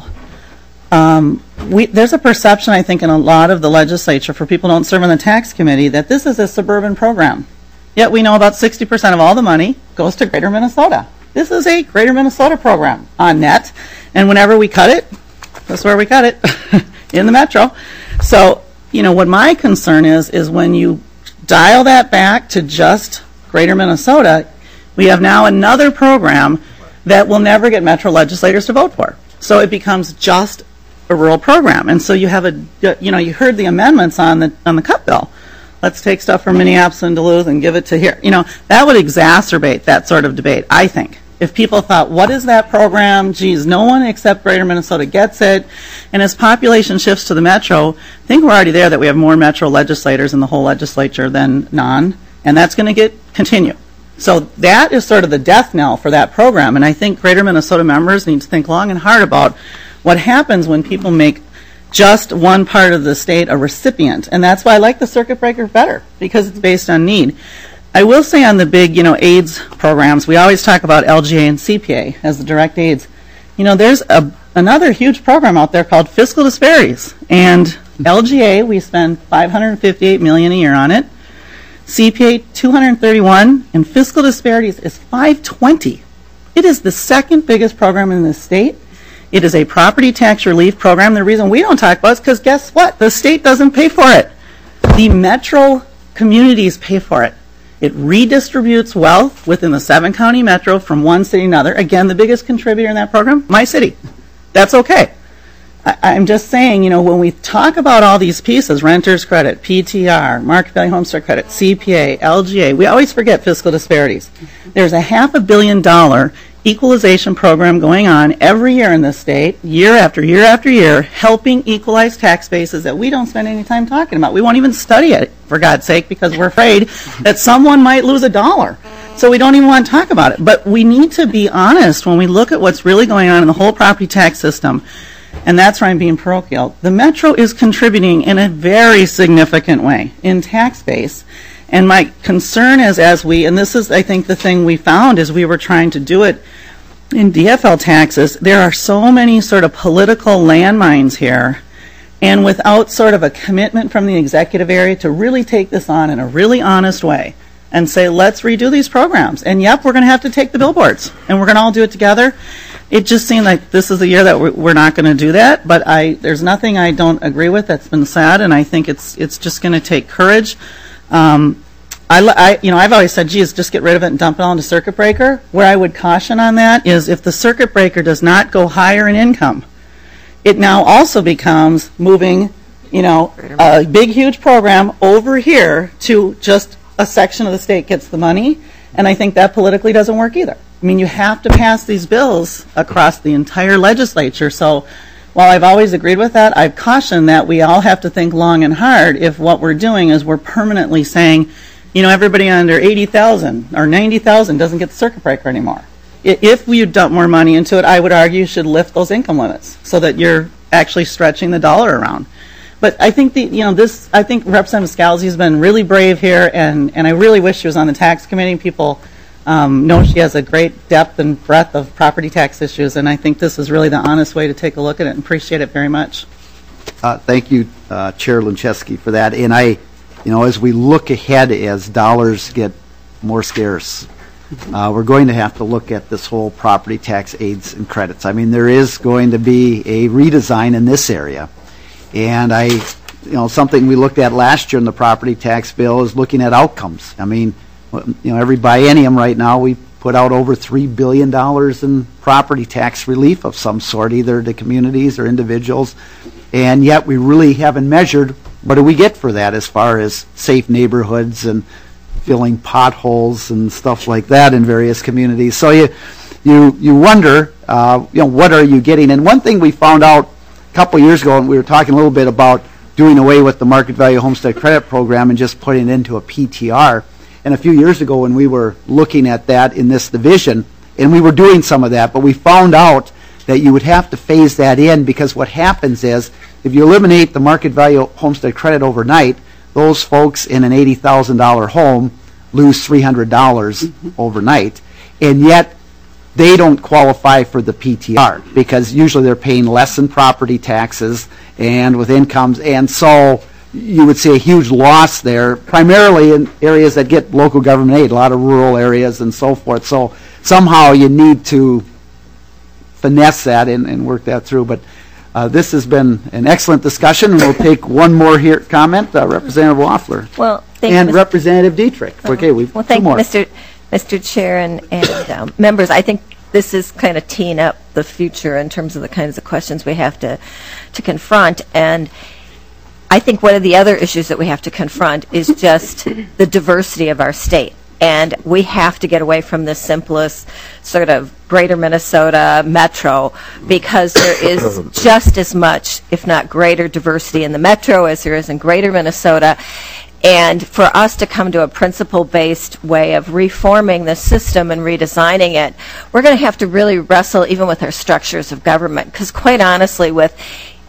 there's a perception, I think, in a lot of the legislature for people who don't serve on the tax committee that this is a suburban program. Yet we know about 60% of all the money goes to Greater Minnesota. This is a Greater Minnesota program on net, and whenever we cut it, that's where we cut it, in the Metro. So, what my concern is when you dial that back to just Greater Minnesota, we have now another program that will never get Metro legislators to vote for. So it becomes just a rural program. And so you have you heard the amendments on the cut bill. Let's take stuff from Minneapolis and Duluth and give it to here. That would exacerbate that sort of debate, I think. If people thought, what is that program? Geez, no one except Greater Minnesota gets it. And as population shifts to the Metro, I think we're already there that we have more Metro legislators in the whole legislature than non. And that's going to continue. So that is sort of the death knell for that program. And I think Greater Minnesota members need to think long and hard about what happens when people make just one part of the state a recipient. And that's why I like the circuit breaker better, because it's based on need. I will say on the big, AIDS programs, we always talk about LGA and CPA as the direct aids. There's another huge program out there called Fiscal Disparities. And LGA, we spend $558 million a year on it. CPA, $231, and Fiscal Disparities is $520. It is the second biggest program in the state. It is a property tax relief program. The reason we don't talk about it is because guess what? The state doesn't pay for it. The Metro communities pay for it. It redistributes wealth within the 7-county metro from one city to another. Again, the biggest contributor in that program, my city. That's okay. I'm just saying, when we talk about all these pieces, renter's credit, PTR, market value homestead credit, CPA, LGA, we always forget fiscal disparities. There's a $500 million equalization program going on every year in this state, year after year after year, helping equalize tax bases that we don't spend any time talking about. We won't even study it, for God's sake, because we're afraid that someone might lose $1. So we don't even want to talk about it. But we need to be honest when we look at what's really going on in the whole property tax system. and that's where I'm being parochial. The Metro is contributing in a very significant way in tax base. And my concern is and this is, I think, the thing we found as we were trying to do it in DFL taxes, there are so many sort of political landmines here, and without sort of a commitment from the executive area to really take this on in a really honest way and say, let's redo these programs. And yep, we're going to have to take the billboards, and we're going to all do it together. It just seemed like this is the year that we're not going to do that, but there's nothing I don't agree with that's been said, and I think it's just going to take courage. I've always said, geez, just get rid of it and dump it all into circuit breaker. Where I would caution on that is if the circuit breaker does not go higher in income, it now also becomes moving, a big, huge program over here to just a section of the state gets the money, and I think that politically doesn't work either. I mean, you have to pass these bills across the entire legislature. So while I've always agreed with that, I've cautioned that we all have to think long and hard if what we're doing is we're permanently saying, everybody under 80,000 or 90,000 doesn't get the circuit breaker anymore. If we dump more money into it, I would argue you should lift those income limits so that you're actually stretching the dollar around. But I think I think Representative Scalzi has been really brave here, and I really wish she was on the tax committee. People know she has a great depth and breadth of property tax issues, and I think this is really the honest way to take a look at it, and appreciate it very much. Thank you, Chair Luncheski, for that. And as we look ahead, as dollars get more scarce, we're going to have to look at this whole property tax aids and credits. I mean, there is going to be a redesign in this area. And something we looked at last year in the property tax bill is looking at outcomes. I mean, every biennium right now, we put out over $3 billion in property tax relief of some sort, either to communities or individuals. And yet we really haven't measured what do we get for that as far as safe neighborhoods and filling potholes and stuff like that in various communities. So you wonder, what are you getting? And one thing we found out a couple years ago, and we were talking a little bit about doing away with the market value homestead credit program and just putting it into a PTR. And a few years ago when we were looking at that in this division, and we were doing some of that, but we found out that you would have to phase that in, because what happens is if you eliminate the market value homestead credit overnight, those folks in an $80,000 home lose $300 overnight, and yet they don't qualify for the PTR because usually they're paying less in property taxes and with incomes, and so you would see a huge loss there, primarily in areas that get local government aid, a lot of rural areas and so forth. So somehow you need to finesse that and work that through. But this has been an excellent discussion, and we'll take one more comment, Representative Loeffler. Well, thank and you, Representative Dietrich. Okay, we've well, thank two more. you, Mr. Chair and members. I think this is kind of teeing up the future in terms of the kinds of questions we have to confront. And I think one of the other issues that we have to confront is just the diversity of our state. And we have to get away from the simplest sort of greater Minnesota metro, because there is just as much, if not greater, diversity in the metro as there is in greater Minnesota. And for us to come to a principle-based way of reforming the system and redesigning it, we're going to have to really wrestle even with our structures of government. Because quite honestly, with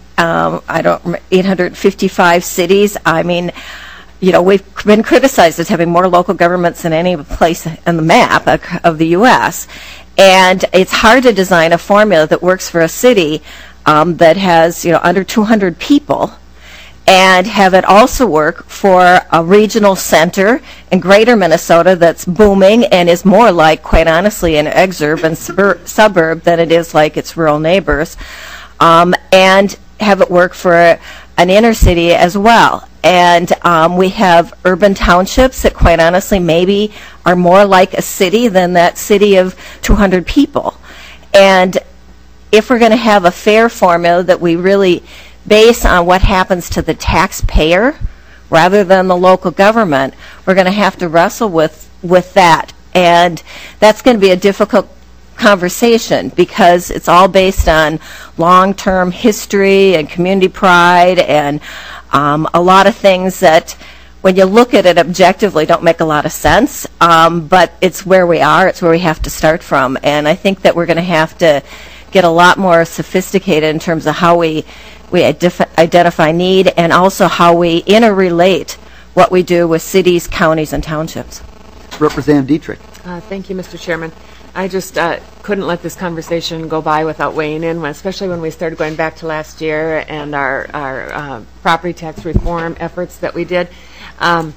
855 cities, I mean, we've been criticized as having more local governments than any place on the map of the U.S. And it's hard to design a formula that works for a city that has, under 200 people, and have it also work for a regional center in greater Minnesota that's booming and is more like, quite honestly, an exurban suburb than it is like its rural neighbors, and have it work for an inner city as well. And we have urban townships that, quite honestly, maybe are more like a city than that city of 200 people. And if we're going to have a fair formula that we really base on what happens to the taxpayer rather than the local government, we're going to have to wrestle with that. And that's going to be a difficult conversation, because it's all based on long-term history and community pride and a lot of things that, when you look at it objectively, don't make a lot of sense, but it's where we are, it's where we have to start from. And I think that we're going to have to get a lot more sophisticated in terms of how we identify need and also how we interrelate what we do with cities, counties, and townships. Representative Dietrich. Thank you, Mr. Chairman. I just couldn't let this conversation go by without weighing in, especially when we started going back to last year and our property tax reform efforts that we did. I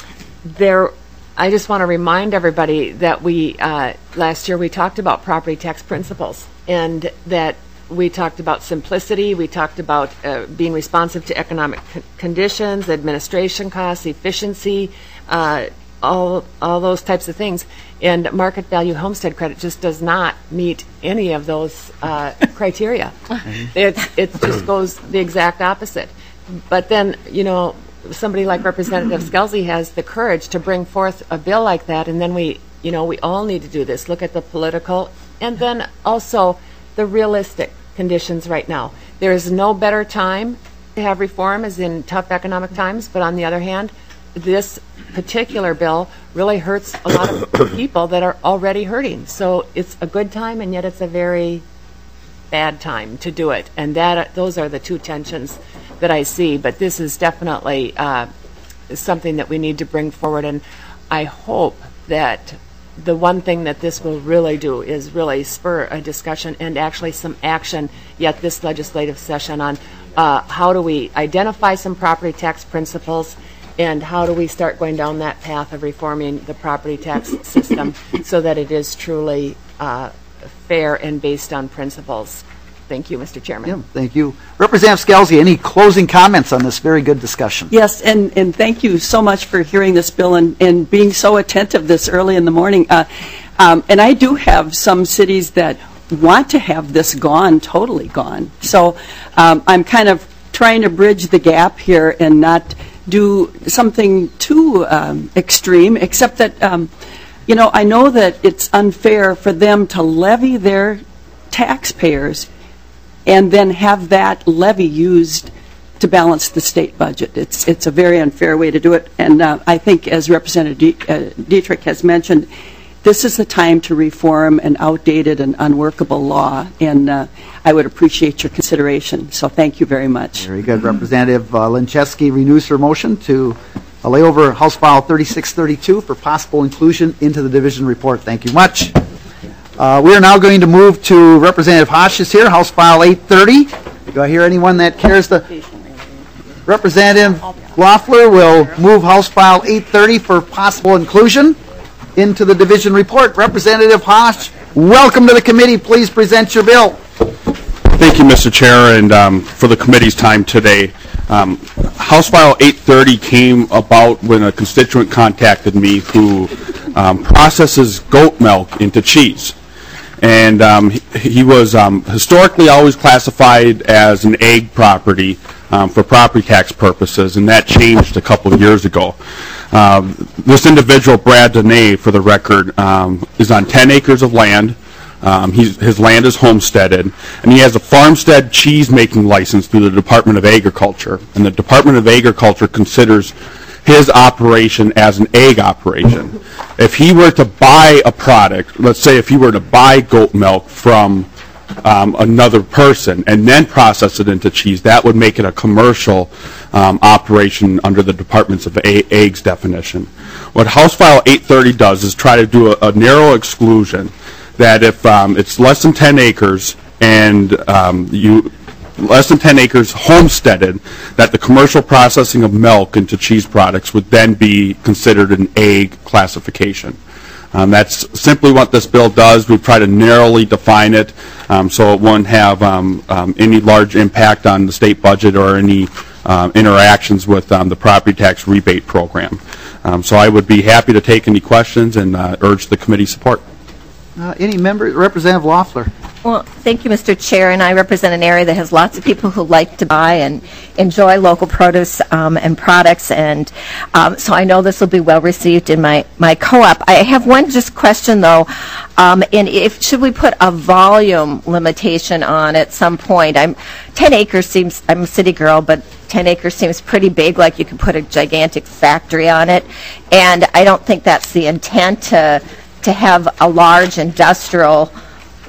just want to remind everybody that we last year we talked about property tax principles, and that we talked about simplicity, we talked about being responsive to economic conditions, administration costs, efficiency, all those types of things. And market value homestead credit just does not meet any of those criteria. It just goes the exact opposite. But then, somebody like Representative Scelsi has the courage to bring forth a bill like that, and then we all need to do this. Look at the political and then also the realistic conditions right now. There is no better time to have reform as in tough economic times, but on the other hand, this particular bill really hurts a lot of people that are already hurting. So it's a good time, and yet it's a very bad time to do it. And those are the two tensions that I see. But this is definitely something that we need to bring forward. And I hope that the one thing that this will really do is really spur a discussion and actually some action yet this legislative session on how do we identify some property tax principles, and how do we start going down that path of reforming the property tax system so that it is truly fair and based on principles. Thank you, Mr. Chairman. Yeah, thank you. Representative Scelsi, any closing comments on this very good discussion? Yes, and thank you so much for hearing this bill and being so attentive this early in the morning. And I do have some cities that want to have this gone, totally gone. So I'm kind of trying to bridge the gap here and not do something too extreme, except that, I know that it's unfair for them to levy their taxpayers and then have that levy used to balance the state budget. It's a very unfair way to do it, and I think, as Representative Dietrich has mentioned, this is the time to reform an outdated and unworkable law, and I would appreciate your consideration. So thank you very much. Very good. Representative Lincheski renews her motion to lay over House File 3632 for possible inclusion into the division report. Thank you much. We are now going to move to Representative Hodges here, House File 830. Do I hear anyone that cares to? Representative Loeffler will move House File 830 for possible inclusion into the division report. Representative Hodges, welcome to the committee. Please present your bill. Thank you, Mr. Chair, and for the committee's time today. House File 830 came about when a constituent contacted me who processes goat milk into cheese. And he was historically always classified as an egg property for property tax purposes, and that changed a couple of years ago. This individual, Brad Dene, for the record, is on 10 acres of land. His land is homesteaded, and he has a farmstead cheese-making license through the Department of Agriculture. And the Department of Agriculture considers his operation as an egg operation. If he were to buy a product, let's say if he were to buy goat milk from another person and then process it into cheese, that would make it a commercial operation under the Department's of Eggs definition. What House File 830 does is try to do a narrow exclusion that if it's less than 10 acres and less than 10 acres homesteaded, that the commercial processing of milk into cheese products would then be considered an egg classification. That's simply what this bill does. We try to narrowly define it so it won't have any large impact on the state budget or any interactions with the property tax rebate program. So I would be happy to take any questions and urge the committee support. Any member? Representative Loeffler. Well, thank you, Mr. Chair, and I represent an area that has lots of people who like to buy and enjoy local produce and products, and so I know this will be well received in my co-op. I have one just question, though, and if should we put a volume limitation on at some point? 10 acres seems, I'm a city girl, but 10 acres seems pretty big, like you could put a gigantic factory on it, and I don't think that's the intent to have a large industrial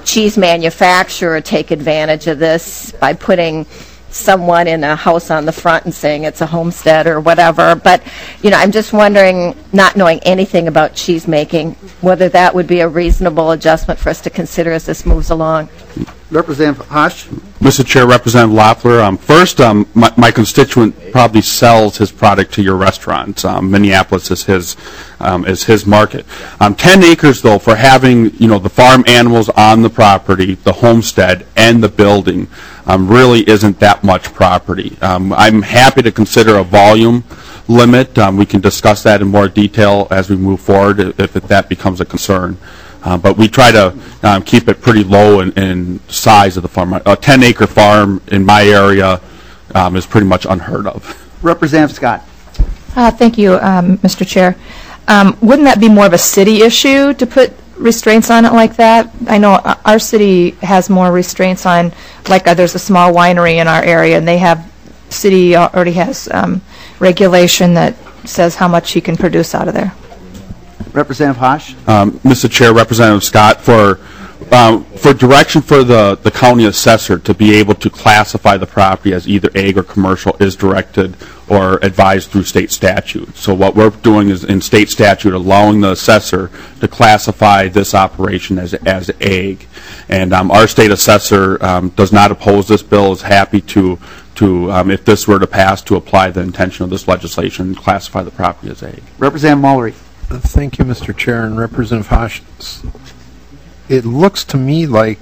cheese manufacturer take advantage of this by putting someone in a house on the front and saying it's a homestead or whatever. But, I'm just wondering, not knowing anything about cheese making, whether that would be a reasonable adjustment for us to consider as this moves along. Representative Hosch. Mr. Chair, Representative Loeffler, first, my constituent probably sells his product to your restaurants. Minneapolis is his market. 10 acres, though, for having the farm animals on the property, the homestead, and the building, really isn't that much property. I'm happy to consider a volume limit. We can discuss that in more detail as we move forward if that becomes a concern. But we try to keep it pretty low in size of the farm. A 10-acre farm in my area is pretty much unheard of. Representative Scott. Thank you, Mr. Chair. Wouldn't that be more of a city issue to put restraints on it like that? I know our city has more restraints on, like there's a small winery in our area, and city already has regulation that says how much you can produce out of there. Representative Hosch. Mr. Chair, Representative Scott, for direction for the county assessor to be able to classify the property as either ag or commercial is directed or advised through state statute. So what we're doing is in state statute allowing the assessor to classify this operation as ag. And our state assessor does not oppose this bill, is happy to if this were to pass, to apply the intention of this legislation and classify the property as ag. Representative Mullery. Thank you, Mr. Chair, and Representative Hosch. It looks to me like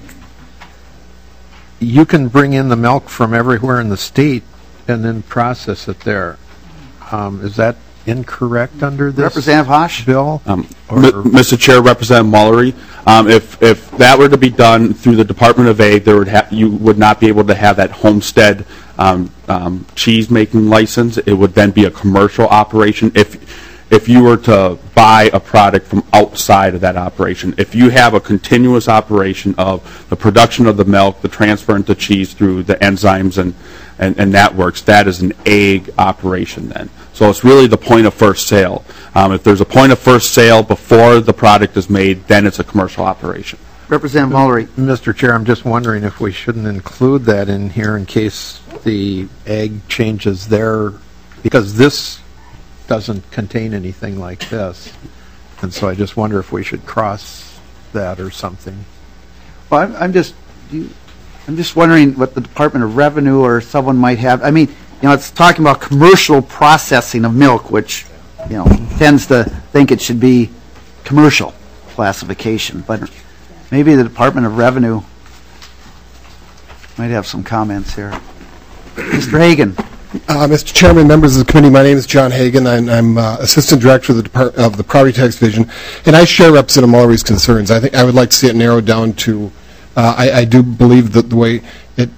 you can bring in the milk from everywhere in the state and then process it there. Is that incorrect under this Representative Hosch? bill? Mr. Chair, Representative Mullery, if that were to be done through the Department of Ag, you would not be able to have that homestead cheese making license. It would then be a commercial operation. If you were to buy a product from outside of that operation, if you have a continuous operation of the production of the milk, the transfer into cheese through the enzymes and that works, that is an ag operation then. So it's really the point of first sale. If there's a point of first sale before the product is made, then it's a commercial operation. Representative Mullery. Mr. Chair, I'm just wondering if we shouldn't include that in here in case the ag changes there, because this doesn't contain anything like this. And so I just wonder if we should cross that or something. Well, I'm just wondering what the Department of Revenue or someone might have. I mean, it's talking about commercial processing of milk, which, tends to think it should be commercial classification. But maybe the Department of Revenue might have some comments here. Mr. Hagan. Mr. Chairman, members of the committee, my name is John Hagan. I'm Assistant Director of the Property Tax Division, and I share Representative Mullery's concerns. I think I would like to see it narrowed down to, I do believe that the way it,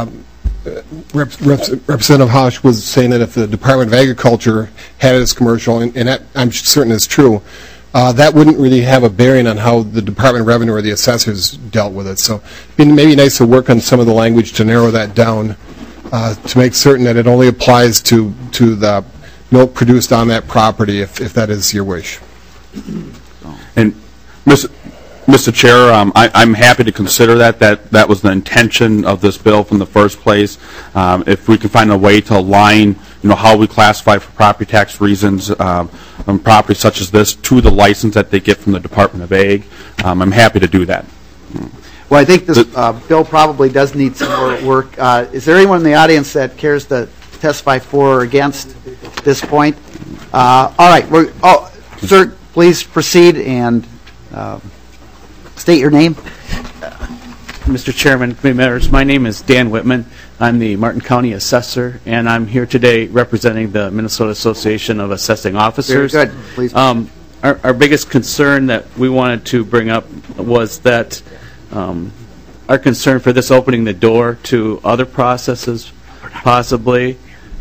Representative Hosch was saying that if the Department of Agriculture had it as commercial, and that I'm certain is true, that wouldn't really have a bearing on how the Department of Revenue or the assessors dealt with it. So it'd be maybe nice to work on some of the language to narrow that down. To make certain that it only applies to the milk produced on that property, if that is your wish. And Mr. Chair, I'm happy to consider that was the intention of this bill from the first place. If we can find a way to align, how we classify for property tax reasons on property such as this to the license that they get from the Department of Ag, I'm happy to do that. Well, I think this bill probably does need some more work. Is there anyone in the audience that cares to testify for or against this point? All right. Sir, please proceed and state your name. Mr. Chairman, committee members, my name is Dan Whitman. I'm the Martin County Assessor, and I'm here today representing the Minnesota Association of Assessing Officers. Very good. Please. Our biggest concern that we wanted to bring up was that our concern for this opening the door to other processes, possibly.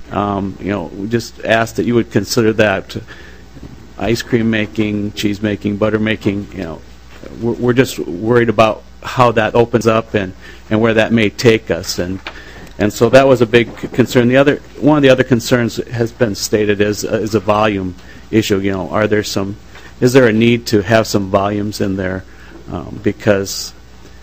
We just ask that you would consider that ice cream making, cheese making, butter making. We're just worried about how that opens up and where that may take us, and so that was a big concern. One of the other concerns has been stated is a volume issue. Is there a need to have some volumes in there because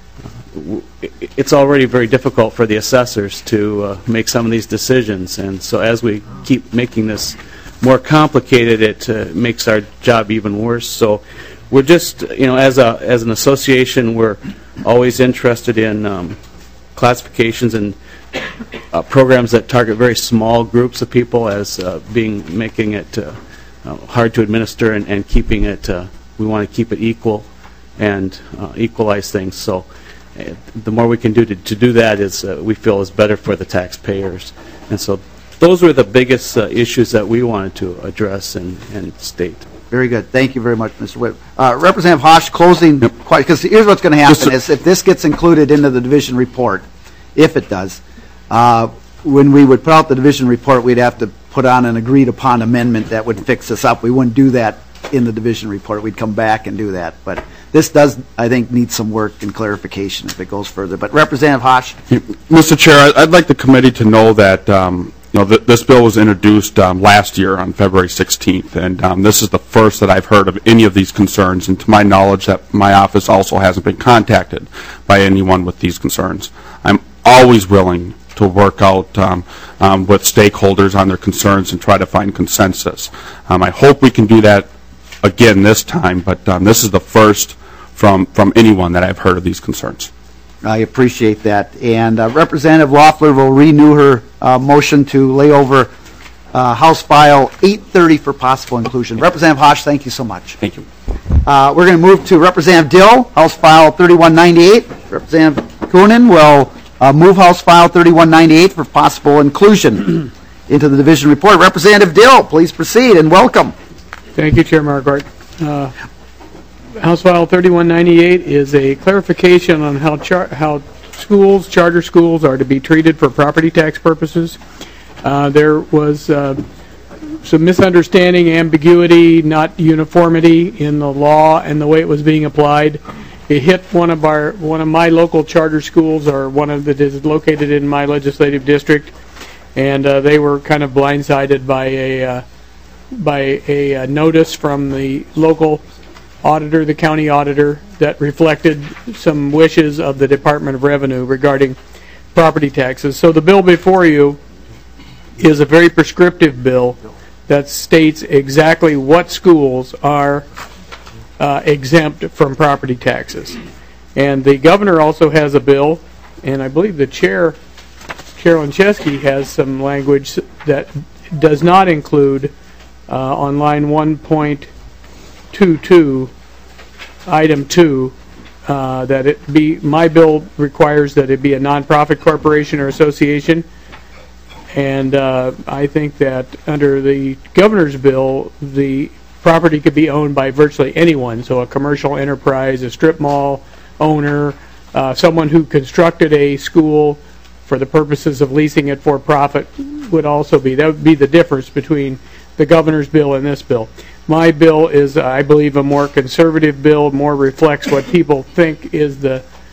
it's already very difficult for the assessors to make some of these decisions, and so as we keep making this more complicated, it makes our job even worse. So we're just, as an association, we're always interested in classifications and programs that target very small groups of people as making it hard to administer and keeping it, we want to keep it equal and equalize things. So the more we can do to do that is we feel is better for the taxpayers. And so those were the biggest issues that we wanted to address and state. Very good. Thank you very much, Mr. Witt. Representative Hosch, closing, because here's what's going to happen is if this gets included into the division report, if it does, when we would put out the division report, we'd have to put on an agreed upon amendment that would fix this up. We wouldn't do that in the division report. We'd come back and do that. But this does, I think, need some work and clarification if it goes further. But Representative Hosch. Mr. Chair, I'd like the committee to know that this bill was introduced last year on February 16th, and this is the first that I've heard of any of these concerns, and to my knowledge that my office also hasn't been contacted by anyone with these concerns. I'm always willing to work out with stakeholders on their concerns and try to find consensus. I hope we can do that again this time, but this is the first from anyone that I've heard of these concerns. I appreciate that. And Representative Loeffler will renew her motion to lay over House File 830 for possible inclusion. Representative Hosch, thank you so much. Thank you. We're going to move to Representative Dill, House File 3198. Representative Coonan will move House File 3198 for possible inclusion into the division report. Representative Dill, please proceed and welcome. Thank you, Chair Marquardt. House File 3198 is a clarification on how charter schools are to be treated for property tax purposes. There was some misunderstanding, ambiguity, not uniformity in the law and the way it was being applied. It hit one of my local charter schools, or one of that is located in my legislative district, and they were kind of blindsided by a notice from the local auditor, the county auditor, that reflected some wishes of the Department of Revenue regarding property taxes. So the bill before you is a very prescriptive bill that states exactly what schools are exempt from property taxes. And the governor also has a bill, and I believe the chair, Carolyn Chesky, has some language that does not include on line 1.22, item 2, that it be, my bill requires that it be a nonprofit corporation or association. And I think that under the governor's bill, the property could be owned by virtually anyone, so a commercial enterprise, a strip mall owner, someone who constructed a school for the purposes of leasing it for profit would also be. That would be the difference between the governor's bill and this bill. My bill is, I believe, a more conservative bill, more reflects what people think is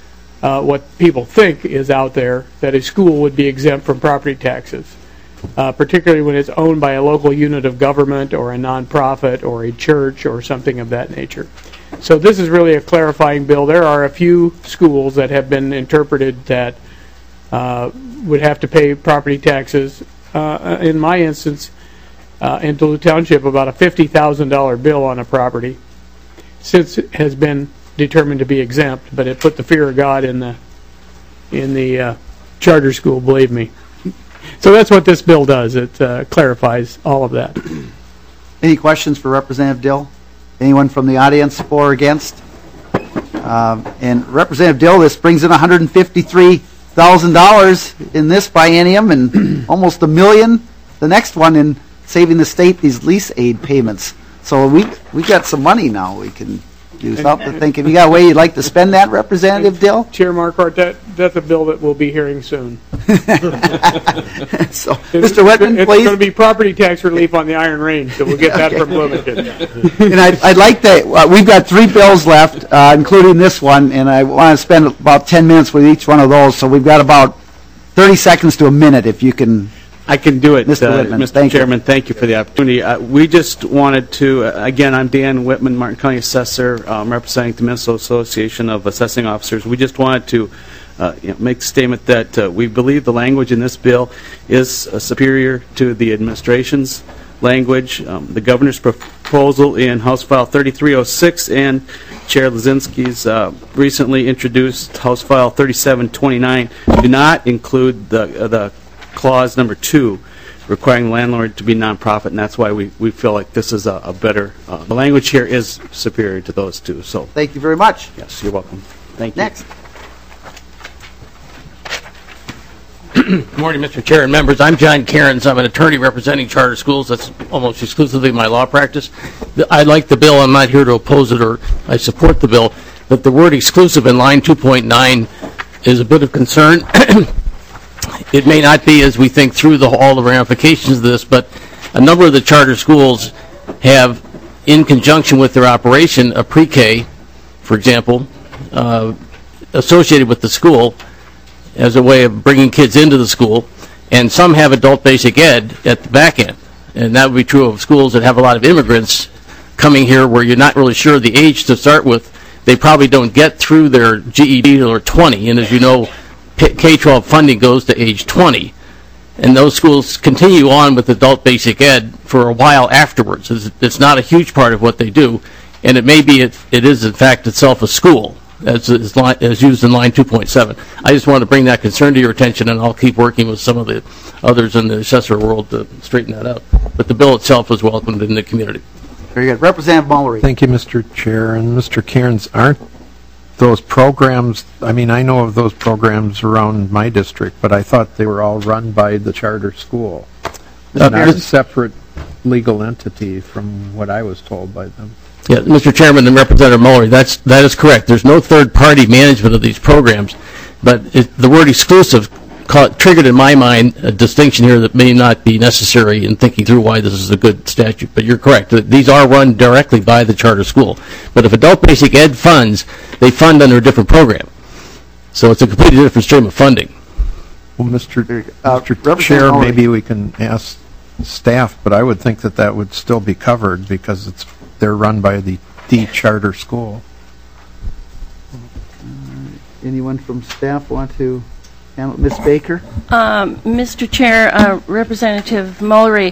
out there, that a school would be exempt from property taxes. Particularly when it's owned by a local unit of government or a nonprofit or a church or something of that nature. So this is really a clarifying bill. There are a few schools that have been interpreted that would have to pay property taxes. In my instance, in Duluth Township, about a $50,000 bill on a property, since it has been determined to be exempt, but it put the fear of God in the charter school, believe me. So that's what this bill does. It clarifies all of that. Any questions for Representative Dill? Anyone from the audience for or against? And Representative Dill, this brings in $153,000 in this biennium and almost $1 million, the next one, in saving the state these lease aid payments. So we got some money now. We can do something. Think, have you got a way you'd like to spend that, Representative Dill? Chair Marquardt, that's a bill that we'll be hearing soon. So, Mr. Whitman, please. It's going to be property tax relief on the Iron Range, so we'll get that from Bloomington. And I'd like to, we've got 3 bills left, including this one, and I want to spend about 10 minutes with each one of those, so we've got about 30 seconds to a minute if you can I can do it, Mr. Whitman, Mr. Chairman. Thank you for the opportunity. We just wanted to, again, I'm Dan Whitman, Martin County Assessor, representing the Minnesota Association of Assessing Officers. We just wanted to make a statement that we believe the language in this bill is superior to the administration's language. The governor's proposal in House File 3306 and Chair Lazinski's recently introduced House File 3729 do not include the clause number 2 requiring the landlord to be nonprofit, and that's why we feel like this is a better, the language here is superior to those two. So thank you very much. Yes, you're welcome. Thank you. Next. Good morning, Mr. Chair and members. I'm John Cairns. I'm an attorney representing charter schools. That's almost exclusively my law practice. I like the bill. I'm not here to oppose it, or I support the bill. But the word exclusive in line 2.9 is a bit of concern. It may not be as we think through all the ramifications of this, but a number of the charter schools have, in conjunction with their operation, a pre-K, for example, associated with the school as a way of bringing kids into the school, and some have adult basic ed at the back end. And that would be true of schools that have a lot of immigrants coming here where you're not really sure the age to start with. They probably don't get through their GED till they're 20, and as you know, K-12 funding goes to age 20. And those schools continue on with adult basic ed for a while afterwards. It's not a huge part of what they do, and it may be it is in fact itself a school, as used in line 2.7. I just want to bring that concern to your attention, and I'll keep working with some of the others in the assessor world to straighten that out. But the bill itself was welcomed in the community. Very good. Representative Mullery. Thank you, Mr. Chair. And Mr. Cairns, aren't those programs, I mean, I know of those programs around my district, but I thought they were all run by the charter school. Not a separate legal entity from what I was told by them. Yeah, Mr. Chairman and Representative Mullery, that is correct. There's no third-party management of these programs, but the word exclusive triggered in my mind a distinction here that may not be necessary in thinking through why this is a good statute. But you're correct. These are run directly by the charter school. But if adult basic ed funds, they fund under a different program. So it's a completely different stream of funding. Well, Mr. Chair, maybe we can ask staff, but I would think that that would still be covered because they're run by the charter school. Anyone from staff want to handle? Ms. Baker? Mr. Chair, Representative Mullery,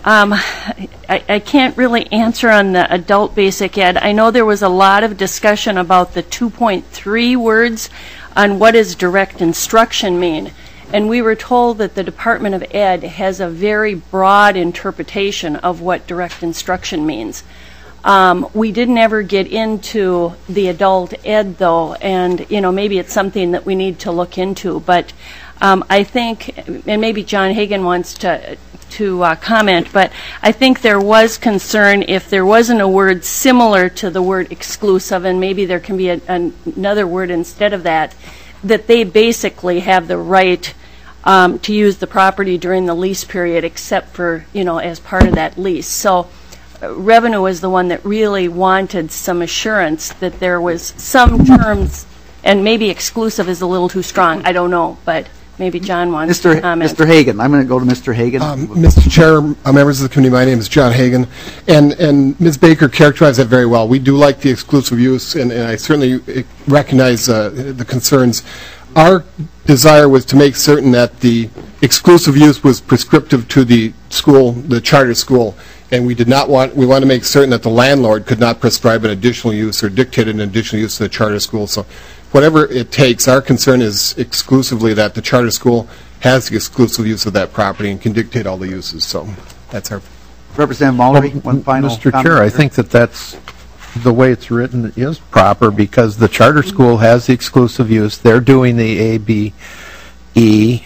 I can't really answer on the adult basic ed. I know there was a lot of discussion about the 2.3 words on what does direct instruction mean. And we were told that the Department of Ed has a very broad interpretation of what direct instruction means. We didn't ever get into the adult ed, though, and maybe it's something that we need to look into. But I think, and maybe John Hagan wants to comment, but I think there was concern if there wasn't a word similar to the word exclusive, and maybe there can be another word instead of that they basically have the right to use the property during the lease period, except for as part of that lease. So. Revenue is the one that really wanted some assurance that there was some terms, and maybe exclusive is a little too strong. I don't know, but maybe John wants to comment. Mr. Hagan. I'm going to go to Mr. Hagan. Mr. Chair, members of the committee, my name is John Hagan, and Ms. Baker characterized that very well. We do like the exclusive use, and I certainly recognize the concerns. Our desire was to make certain that the exclusive use was prescriptive to the school, the charter school, and we want to make certain that the landlord could not prescribe an additional use or dictate an additional use to the charter school. So whatever it takes, our concern is exclusively that the charter school has the exclusive use of that property and can dictate all the uses. So that's our... Representative Mullery, one final Mr. comment. Chair, I think that's the way it's written is proper because the charter school has the exclusive use. They're doing the A, B, E,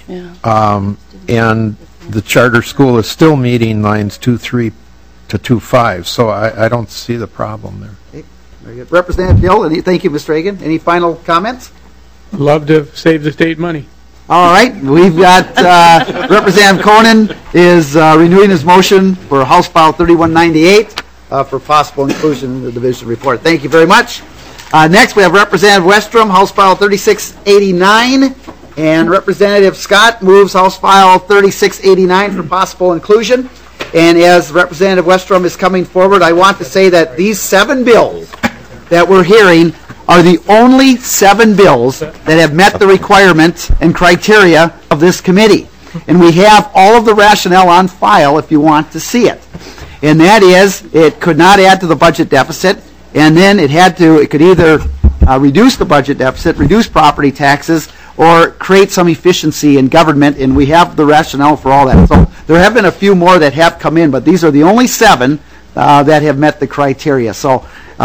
and the charter school is still meeting lines 2.3 to 2.5, so I don't see the problem there. Okay. Very good. Representative Gill, thank you, Mr. Hagan. Any final comments? Love to save the state money. All right, we've got Representative Conan is renewing his motion for House File 3198 for possible inclusion in the division report. Thank you very much. Next, we have Representative Westrom, House File 3689, And Representative Scott moves House File 3689 for possible inclusion. And as Representative Westrom is coming forward, I want to say that these 7 bills that we're hearing are the only 7 bills that have met the requirements and criteria of this committee. And we have all of the rationale on file if you want to see it. And that is, it could not add to the budget deficit, and then it could either reduce the budget deficit, reduce property taxes, or create some efficiency in government, and we have the rationale for all that. So there have been a few more that have come in, but these are the only 7 that have met the criteria. So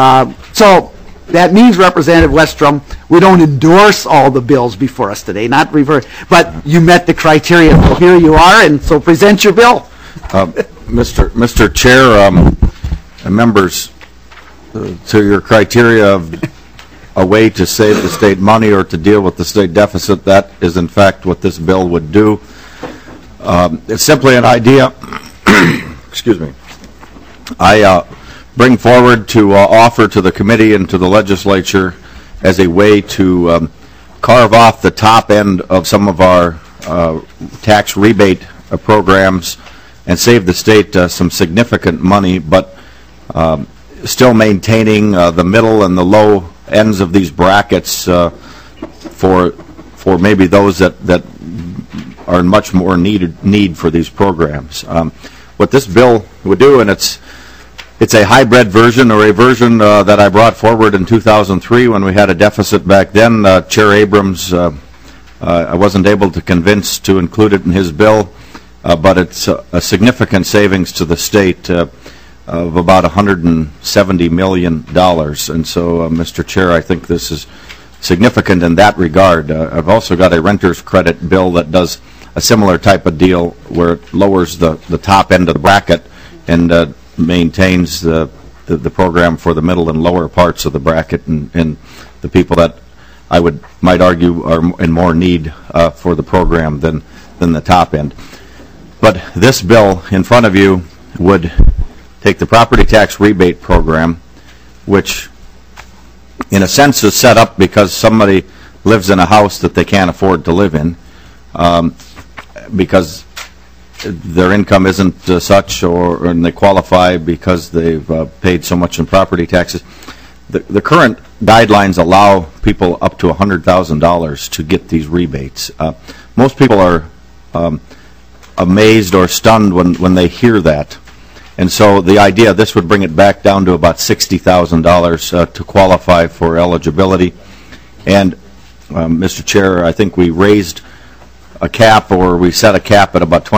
that means, Representative Westrom, we don't endorse all the bills before us today, not reverse, but you met the criteria. So here you are, and so present your bill. Mr. Chair, members, to your criteria of a way to save the state money or to deal with the state deficit, that is in fact what this bill would do. It's simply an idea, excuse me, I bring forward to offer to the committee and to the legislature as a way to carve off the top end of some of our tax rebate programs and save the state some significant money, but still maintaining the middle and the low ends of these brackets for maybe those that are in much more need for these programs. What this bill would do, and it's a hybrid version, or a version that I brought forward in 2003 when we had a deficit back then. Chair Abrams, I wasn't able to convince to include it in his bill, but it's a significant savings to the state of about $170 million. And so, Mr. Chair, I think this is significant in that regard. I've also got a renter's credit bill that does a similar type of deal where it lowers the top end of the bracket and maintains the program for the middle and lower parts of the bracket and the people that I might argue are in more need for the program than the top end. But this bill in front of you would take the property tax rebate program, which in a sense is set up because somebody lives in a house that they can't afford to live in because their income isn't such, and they qualify because they've paid so much in property taxes. The current guidelines allow people up to $100,000 to get these rebates. Most people are amazed or stunned when they hear that. And so the idea, this would bring it back down to about $60,000 to qualify for eligibility. And, Mr. Chair, I think we raised a cap, or we set a cap at about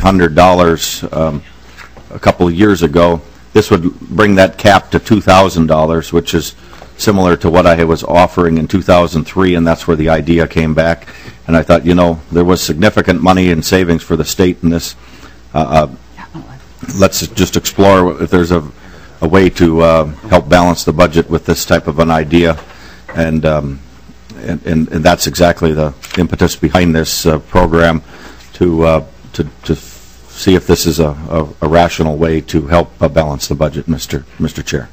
$2,300 a couple of years ago. This would bring that cap to $2,000, which is similar to what I was offering in 2003, and that's where the idea came back. And I thought, there was significant money in savings for the state in this. Let's just explore if there's a way to help balance the budget with this type of an idea. And that's exactly the impetus behind this program, to see if this is a rational way to help balance the budget, Mr. Chair.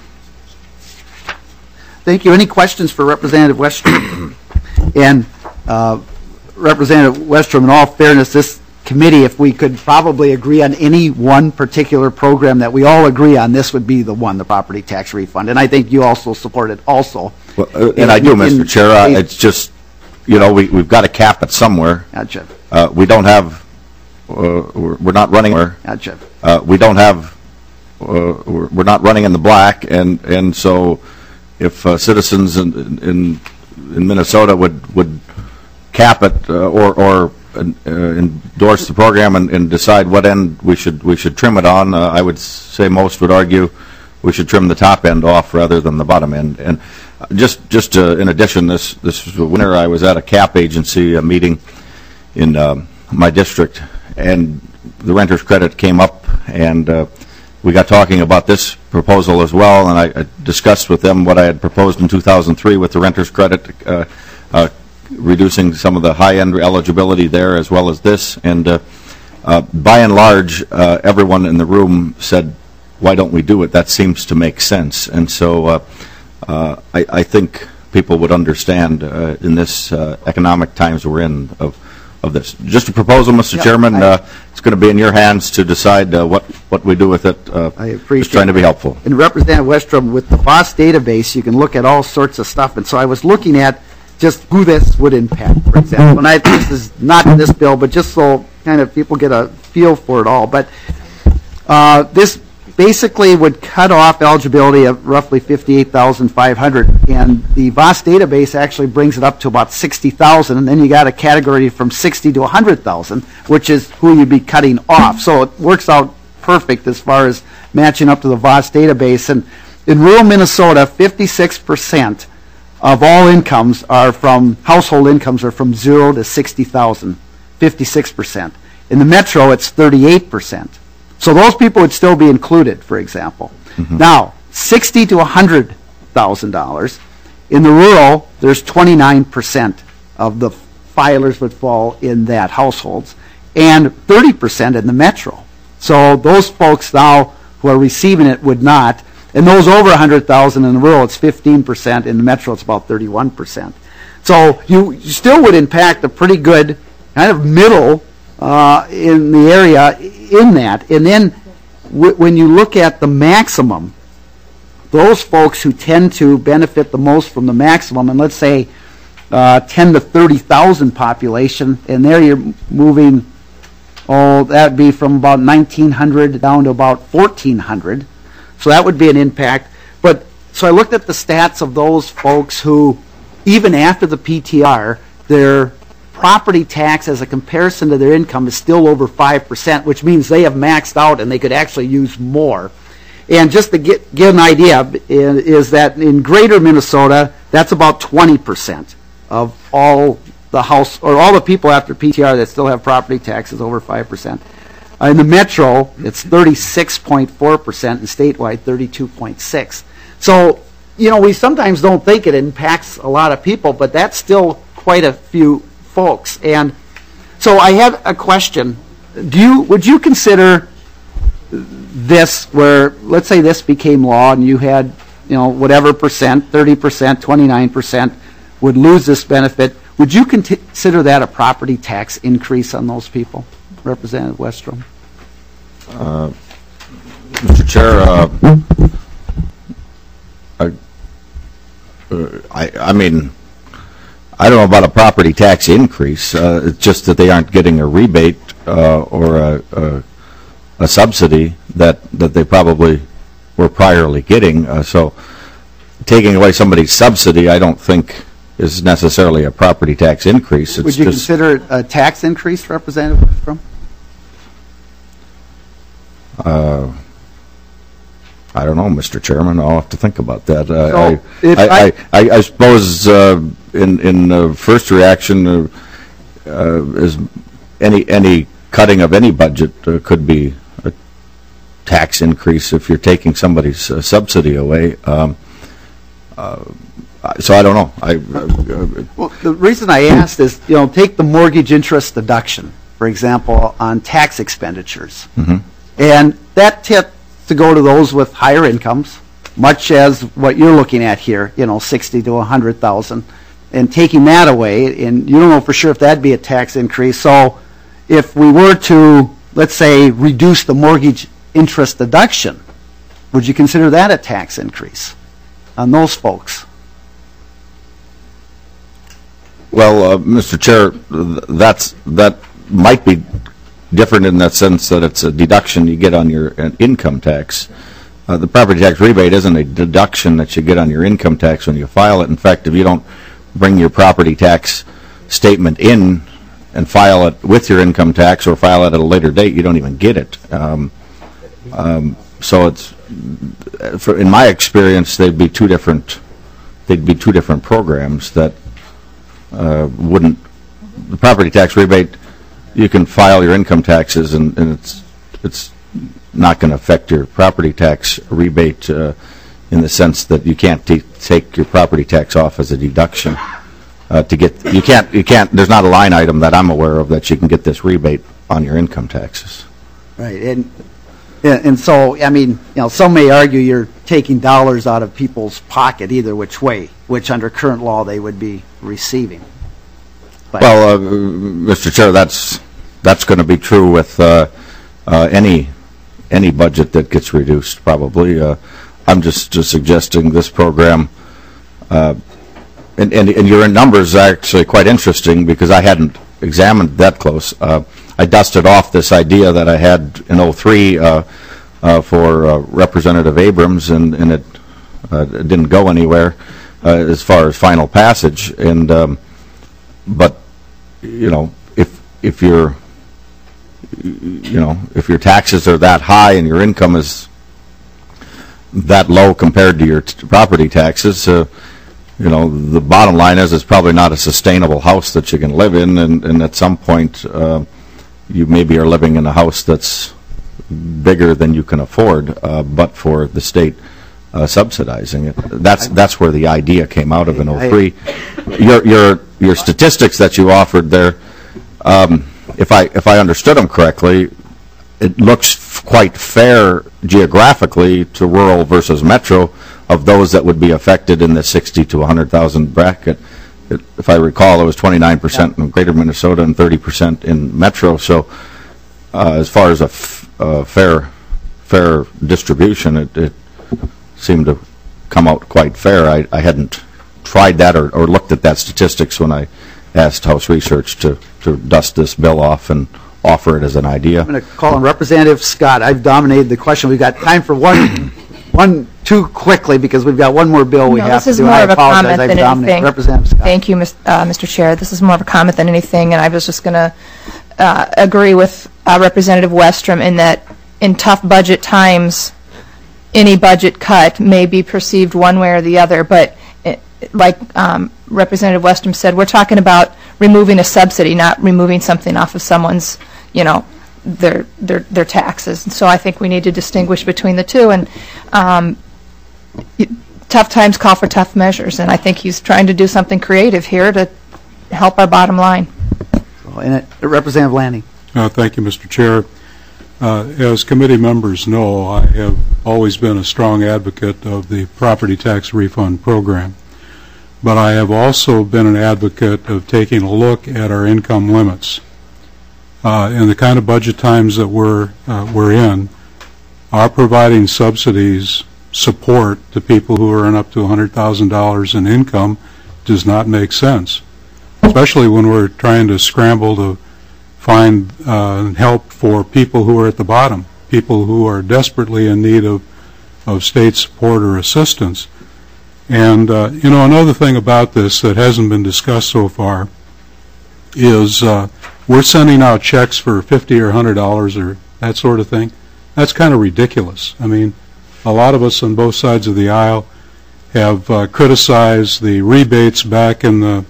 Thank you. Any questions for Representative Westrom? And Representative Westrom, in all fairness, this committee, if we could probably agree on any one particular program that we all agree on, this would be the one, the property tax refund. And I think you also support it also. Well, and I do, Mr. Chair. It's just, we've got to cap it somewhere. Gotcha. We don't have, we're not running. Gotcha. We don't have, we're not running in the black, and so if citizens in Minnesota would cap it or endorse the program and decide what end we should trim it on, I would say most would argue we should trim the top end off rather than the bottom end. And just in addition, this winter I was at a CAP agency meeting in my district, and the renter's credit came up, and we got talking about this proposal as well, and I discussed with them what I had proposed in 2003 with the renter's credit, reducing some of the high-end eligibility there as well as this. And by and large, everyone in the room said, why don't we do it? That seems to make sense. And so I think people would understand in this economic times we're in of this. Just a proposal, Mr. Chairman. It's going to be in your hands to decide what we do with it. I appreciate just trying to be helpful. And Representative Westrom, with the VOS database, you can look at all sorts of stuff. And so I was looking at just who this would impact, for example. And this is not in this bill, but just so kind of people get a feel for it all. But this basically would cut off eligibility of roughly 58,500, and the VOS database actually brings it up to about 60,000, and then you got a category from 60 to 100,000, which is who you'd be cutting off. So it works out perfect as far as matching up to the VOS database. And in rural Minnesota, 56% of all incomes are from, household incomes are from 0 to 60,000, 56%. In the metro, it's 38%. So those people would still be included, for example. Now, $60,000 to $100,000. In the rural, there's 29% of the filers would fall in that households, and 30% in the metro. So those folks now who are receiving it would not. And those over 100,000 in the rural, it's 15%. In the metro, it's about 31%. So you still would impact a pretty good kind of middle in the area in that. And then when you look at the maximum, those folks who tend to benefit the most from the maximum, and let's say 10 to 30,000 population, and there you're moving, that would be from about 1,900 down to about 1,400. So that would be an impact. But so I looked at the stats of those folks who, even after the PTR, their property tax as a comparison to their income is still over 5%, which means they have maxed out and they could actually use more. And just to get an idea, is that in greater Minnesota, that's about 20% of all the house, or all the people after PTR that still have property taxes over 5%. In the metro, it's 36.4%, and statewide, 32.6%. So, we sometimes don't think it impacts a lot of people, but that's still quite a few folks. And so I have a question. Would you consider this where, let's say this became law and you had, whatever percent, 30%, 29% would lose this benefit, would you consider that a property tax increase on those people? Representative Westrom. Mr. Chair, I mean, I don't know about a property tax increase. It's just that they aren't getting a rebate or a subsidy that they probably were priorly getting. So taking away somebody's subsidy, I don't think is necessarily a property tax increase. Would you consider it a tax increase, Representative Westrom? I don't know, Mr. Chairman. I'll have to think about that. So I suppose in the first reaction, is any cutting of any budget could be a tax increase if you're taking somebody's subsidy away. So I don't know. Well, the reason I asked is, take the mortgage interest deduction, for example, on tax expenditures. And that tends to go to those with higher incomes, much as what you're looking at here, 60 to 100,000, and taking that away, and you don't know for sure if that'd be a tax increase. So if we were to, let's say, reduce the mortgage interest deduction, would you consider that a tax increase on those folks? Well, Mr. Chair, that might be different in that sense that it's a deduction you get on your income tax. The property tax rebate isn't a deduction that you get on your income tax when you file it. In fact, if you don't bring your property tax statement in and file it with your income tax or file it at a later date, you don't even get it. So it's, in my experience, they'd be two different programs that wouldn't. The property tax rebate, you can file your income taxes, and it's not going to affect your property tax rebate in the sense that you can't take your property tax off as a deduction to get. You can't. There's not a line item that I'm aware of that you can get this rebate on your income taxes. Right, and And so, I mean, some may argue you're taking dollars out of people's pocket either which way, which under current law they would be receiving. But Well, Mr. Chair, that's going to be true with any budget that gets reduced, probably. I'm just suggesting this program, and your numbers are actually quite interesting because I hadn't examined that close. I dusted off this idea that I had in 2003 for Representative Abrams, and it didn't go anywhere as far as final passage. And but if your taxes are that high and your income is that low compared to your property taxes, the bottom line is it's probably not a sustainable house that you can live in, and at some point you maybe are living in a house that's bigger than you can afford, but for the state subsidizing it. That's where the idea came out of in 2003. Your statistics that you offered there, if I understood them correctly, it looks quite fair geographically to rural versus metro of those that would be affected in the 60 to 100,000 bracket. If I recall, it was 29% in greater Minnesota and 30% in metro. So as far as a fair distribution, it seemed to come out quite fair. I hadn't tried that or looked at that statistics when I asked House Research to dust this bill off and offer it as an idea. I'm going to call on Representative Scott. I've dominated the question. We've got time for two quickly because we've got one more bill we have to do. This is more of a comment than anything. Representative Scott. Thank you, Mr. Chair. This is more of a comment than anything, and I was just going to agree with Representative Westrom in that in tough budget times, any budget cut may be perceived one way or the other, but like Representative Westrom said, we're talking about removing a subsidy, not removing something off of someone's, their taxes. And so I think we need to distinguish between the two. And tough times call for tough measures, and I think he's trying to do something creative here to help our bottom line. Representative Lanning. Thank you, Mr. Chair. As committee members know, I have always been a strong advocate of the property tax refund program. But I have also been an advocate of taking a look at our income limits. In the kind of budget times that we're in, our providing subsidies support to people who earn up to $100,000 in income does not make sense, especially when we're trying to scramble to find help for people who are at the bottom, people who are desperately in need of state support or assistance. And, another thing about this that hasn't been discussed so far is we're sending out checks for $50 or $100 or that sort of thing. That's kind of ridiculous. I mean, a lot of us on both sides of the aisle have criticized the rebates back in the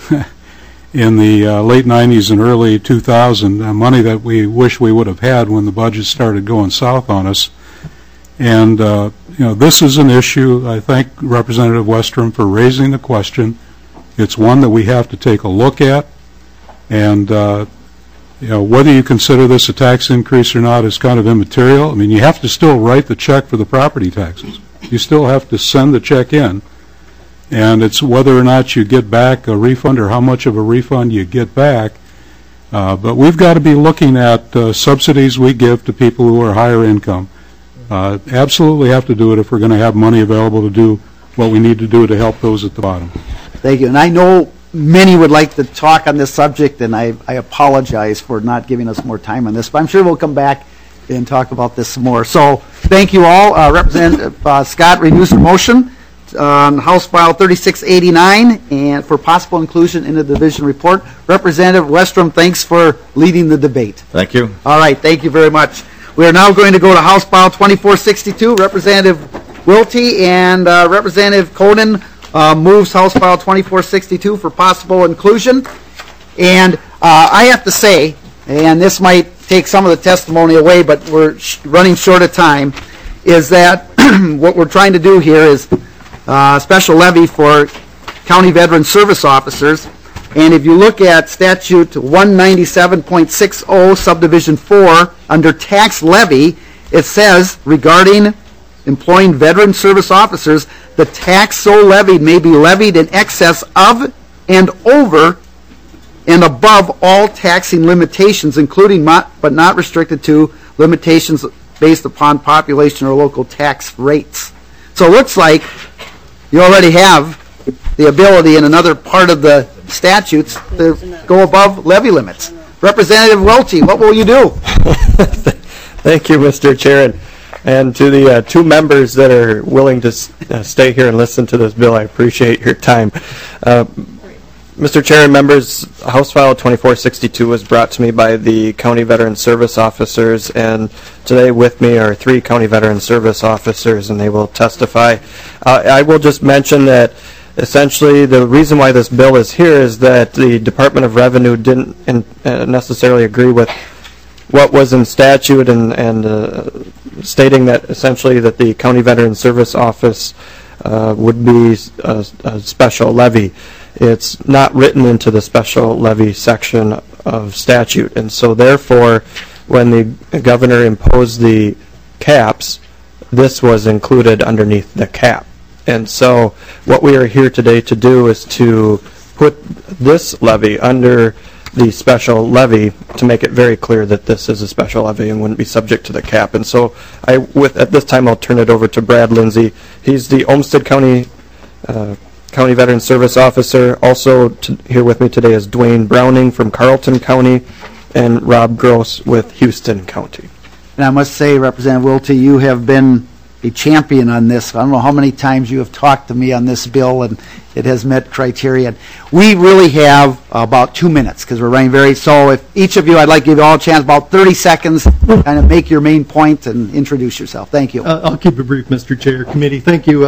late 90s and early 2000, money that we wish we would have had when the budget started going south on us. And, this is an issue. I thank Representative Westrom for raising the question. It's one that we have to take a look at. And, whether you consider this a tax increase or not is kind of immaterial. I mean, you have to still write the check for the property taxes. You still have to send the check in. And it's whether or not you get back a refund or how much of a refund you get back. But we've got to be looking at subsidies we give to people who are higher income. Absolutely have to do it if we're going to have money available to do what we need to do to help those at the bottom. Thank you. And I know many would like to talk on this subject, and I apologize for not giving us more time on this, but I'm sure we'll come back and talk about this some more. So thank you all. Representative Scott renews her motion on House File 3689 and for possible inclusion in the division report. Representative Westrom, thanks for leading the debate. Thank you. All right, thank you very much. We are now going to go to House File 2462. Representative Wiltie and Representative Conan moves House File 2462 for possible inclusion. And I have to say, and this might take some of the testimony away, but we're running short of time, is that what we're trying to do here is special levy for county veteran service officers. And if you look at statute 197.60 subdivision 4 under tax levy, it says, regarding employing veteran service officers, the tax so levied may be levied in excess of and over and above all taxing limitations, including but not restricted to limitations based upon population or local tax rates. So it looks like you already have the ability in another part of the statutes to go above levy limits. Representative Welty, what will you do? Thank you, Mr. Chair, and to the two members that are willing to stay here and listen to this bill, I appreciate your time. Mr. Chair and members, House File 2462 was brought to me by the County Veteran Service Officers, and today with me are 3 County Veteran Service Officers, and they will testify. I will just mention that essentially the reason why this bill is here is that the Department of Revenue didn't necessarily agree with what was in statute and stating that essentially that the County Veteran Service Office would be a special levy. It's not written into the special levy section of statute, and so therefore when the governor imposed the caps, this was included underneath the cap. And so what we are here today to do is to put this levy under the special levy to make it very clear that this is a special levy and wouldn't be subject to the cap. And so at this time I'll turn it over to Brad Lindsay. He's the Olmsted County County Veteran Service Officer. Also here with me today is Dwayne Browning from Carlton County and Rob Gross with Houston County. And I must say, Representative Welty, you have been a champion on this. I don't know how many times you have talked to me on this bill, and it has met criteria. We really have about 2 minutes because we're running so if each of you, I'd like to give you all a chance, about 30 seconds, kind of make your main point and introduce yourself. Thank you. I'll keep it brief, Mr. Chair. Committee, thank you.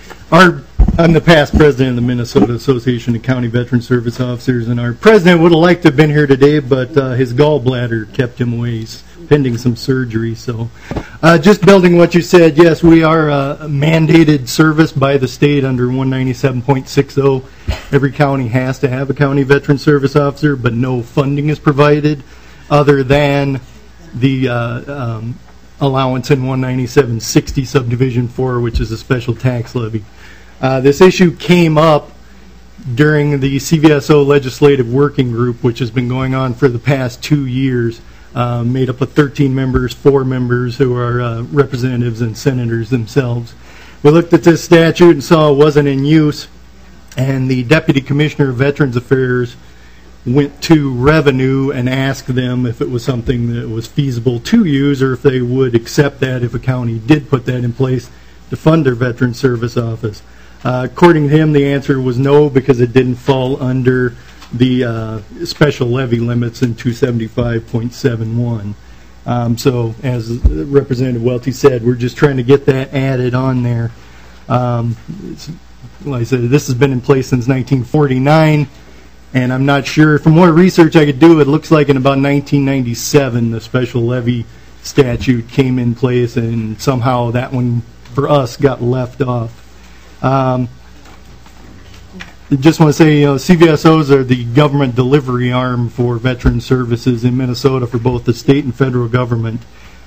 I'm the past president of the Minnesota Association of County Veteran Service Officers, and our president would have liked to have been here today, but his gallbladder kept him away. He's pending some surgery. So just building what you said, yes, we are a mandated service by the state under 197.60. Every county has to have a county veteran service officer, but no funding is provided other than the allowance in 197.60 subdivision 4, which is a special tax levy. This issue came up during the CVSO Legislative Working Group, which has been going on for the past 2 years, made up of 13 members, 4 members who are representatives and senators themselves. We looked at this statute and saw it wasn't in use, and the Deputy Commissioner of Veterans Affairs went to Revenue and asked them if it was something that was feasible to use or if they would accept that if a county did put that in place to fund their Veteran Service Office. According to him, the answer was no because it didn't fall under the special levy limits in 275.71. So as Representative Welty said, we're just trying to get that added on there. Like I said, this has been in place since 1949, and I'm not sure, from more research I could do, it looks like in about 1997 the special levy statute came in place, and somehow that one for us got left off. I just want to say, CVSOs are the government delivery arm for veteran services in Minnesota for both the state and federal government.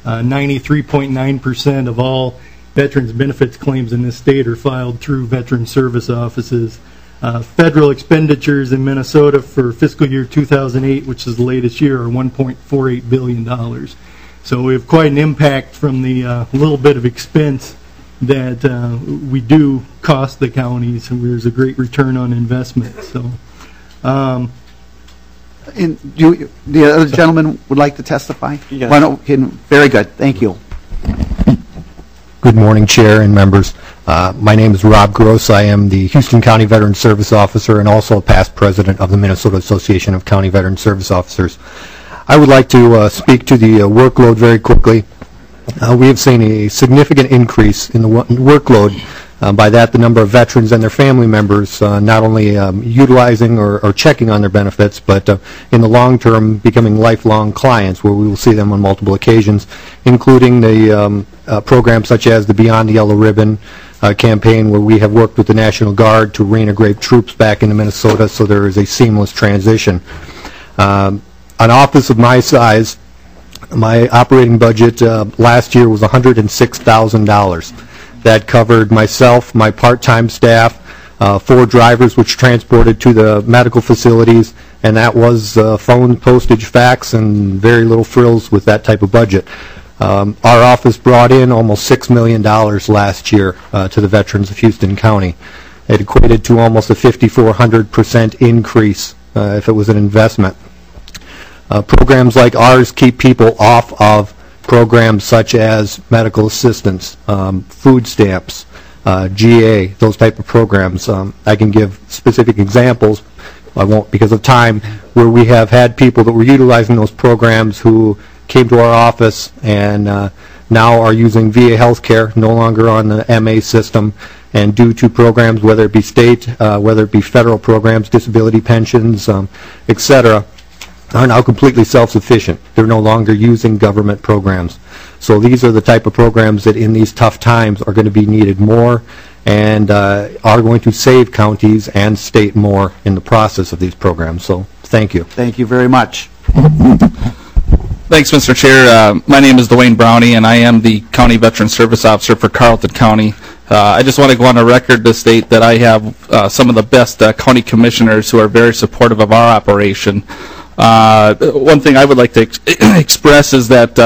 93.9% of all veterans benefits claims in this state are filed through veteran service offices. Federal expenditures in Minnesota for fiscal year 2008, which is the latest year, are $1.48 billion. So we have quite an impact from the little bit of expense that we do cost the counties, and there's a great return on investment. So, and the other gentleman would like to testify? Yes. Very good. Thank you. Good morning, Chair and members. My name is Rob Gross. I am the Houston County Veteran Service Officer and also a past president of the Minnesota Association of County Veteran Service Officers. I would like to speak to the workload very quickly. We have seen a significant increase in the workload. By that, the number of veterans and their family members not only utilizing or checking on their benefits, but in the long term becoming lifelong clients, where we will see them on multiple occasions, including the programs such as the Beyond the Yellow Ribbon campaign, where we have worked with the National Guard to reintegrate troops back into Minnesota, so there is a seamless transition. An office of my size My operating budget last year was $106,000. That covered myself, my part-time staff, 4 drivers which transported to the medical facilities, and that was phone, postage, fax, and very little frills with that type of budget. Our office brought in almost $6 million last year to the veterans of Houston County. It equated to almost a 5,400% increase if it was an investment. Programs like ours keep people off of programs such as medical assistance, food stamps, GA, those type of programs. I can give specific examples, I won't because of time, where we have had people that were utilizing those programs who came to our office and now are using VA healthcare, no longer on the MA system, and due to programs, whether it be state, whether it be federal programs, disability pensions, etc., are now completely self-sufficient. They're no longer using government programs. So these are the type of programs that in these tough times are going to be needed more and are going to save counties and state more in the process of these programs. So thank you. Thank you very much. Thanks, Mr. Chair. My name is Dwayne Brownie, and I am the County Veteran Service Officer for Carleton County. I just want to go on the record to state that I have some of the best county commissioners who are very supportive of our operation. One thing I would like to express is that,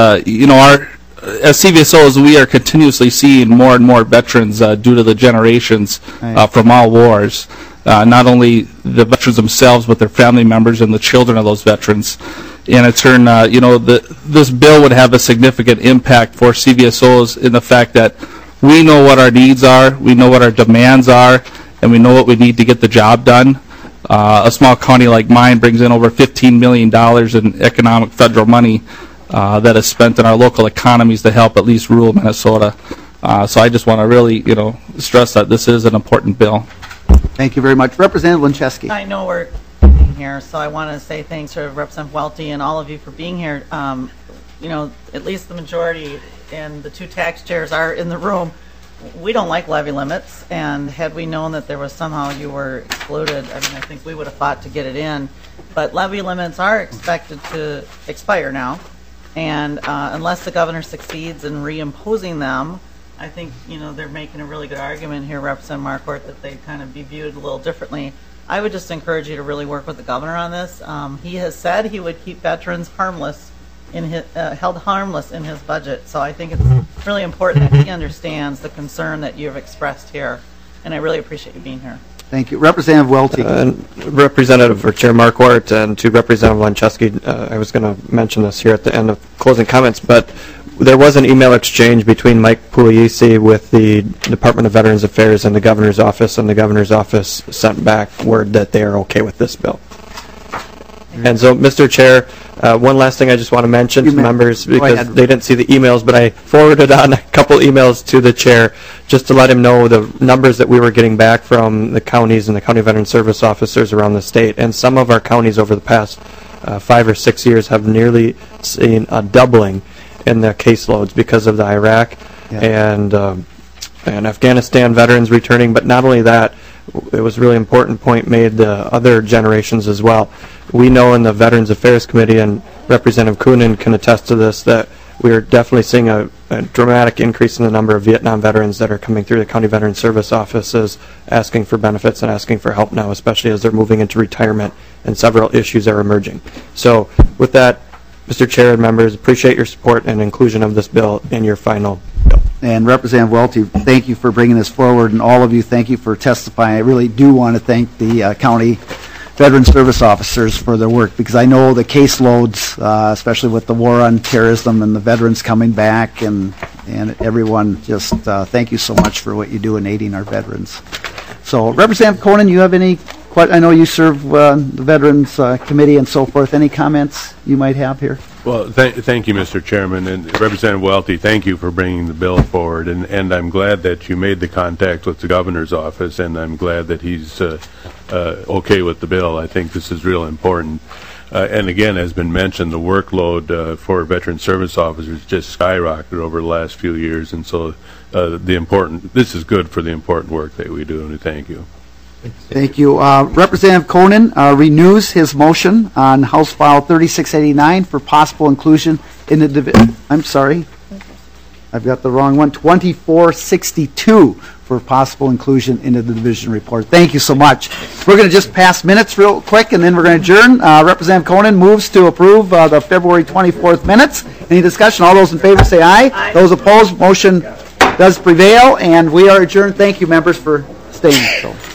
as CVSOs, we are continuously seeing more and more veterans due to the generations from all wars. Not only the veterans themselves, but their family members and the children of those veterans. And in turn, this bill would have a significant impact for CVSOs in the fact that we know what our needs are, we know what our demands are, and we know what we need to get the job done. A small county like mine brings in over $15 million in economic federal money that is spent in our local economies to help at least rural Minnesota. So I just want to really, stress that this is an important bill. Thank you very much. Representative Lincheski. I know we're being here, so I want to say thanks to Representative Welty and all of you for being here. At least the majority and the 2 tax chairs are in the room. We don't like levy limits, and had we known that there was somehow you were excluded, I think we would have fought to get it in. But levy limits are expected to expire now, and unless the governor succeeds in reimposing them, I think they're making a really good argument here, Representative Marquardt, that they kind of be viewed a little differently. I would just encourage you to really work with the governor on this. He has said he would keep veterans harmless held harmless in his budget. So I think it's really important that he understands the concern that you've expressed here, and I really appreciate you being here. Thank you. Representative Welty. Representative or Chair Marquardt and to Representative Lincheski, I was going to mention this here at the end of closing comments, but there was an email exchange between Mike Pugliese with the Department of Veterans Affairs and the Governor's Office, and the Governor's Office sent back word that they are okay with this bill. And so, Mr. Chair, one last thing I just want to mention to members, because they didn't see the emails, but I forwarded on a couple emails to the chair just to let him know the numbers that we were getting back from the counties and the county veteran service officers around the state. And some of our counties over the past 5 or 6 years have nearly seen a doubling in their caseloads because of the Iraq and Afghanistan veterans returning. But not only that, it was a really important point made the other generations as well. We know in the Veterans Affairs Committee, and Representative Coonan can attest to this, that we're definitely seeing a dramatic increase in the number of Vietnam veterans that are coming through the County Veteran Service offices asking for benefits and asking for help now, especially as they're moving into retirement and several issues are emerging. So with that, Mr. Chair and members, appreciate your support and inclusion of this bill in your final bill. And Representative Welty, thank you for bringing this forward, and all of you, thank you for testifying. I really do want to thank the county veteran service officers for their work, because I know the caseloads, especially with the war on terrorism and the veterans coming back, and everyone, just thank you so much for what you do in aiding our veterans. So, Representative Coonan, you have any? I know you serve the Veterans Committee and so forth. Any comments you might have here? Well, thank you, Mr. Chairman, and Representative Welty, thank you for bringing the bill forward, and I'm glad that you made the contact with the governor's office, and I'm glad that he's okay with the bill. I think this is real important. And again, as been mentioned, the workload for veteran service officers just skyrocketed over the last few years, and so this is good for the important work that we do, and thank you. Thank you. Representative Coonan renews his motion on House File 3689 for possible inclusion in the, I'm sorry, I've got the wrong one, 2462 for possible inclusion into the division report. Thank you so much. We're going to just pass minutes real quick, and then we're going to adjourn. Representative Conan moves to approve the February 24th minutes. Any discussion? All those in favor say aye. Aye. Those opposed, motion does prevail, and we are adjourned. Thank you, members, for staying. So.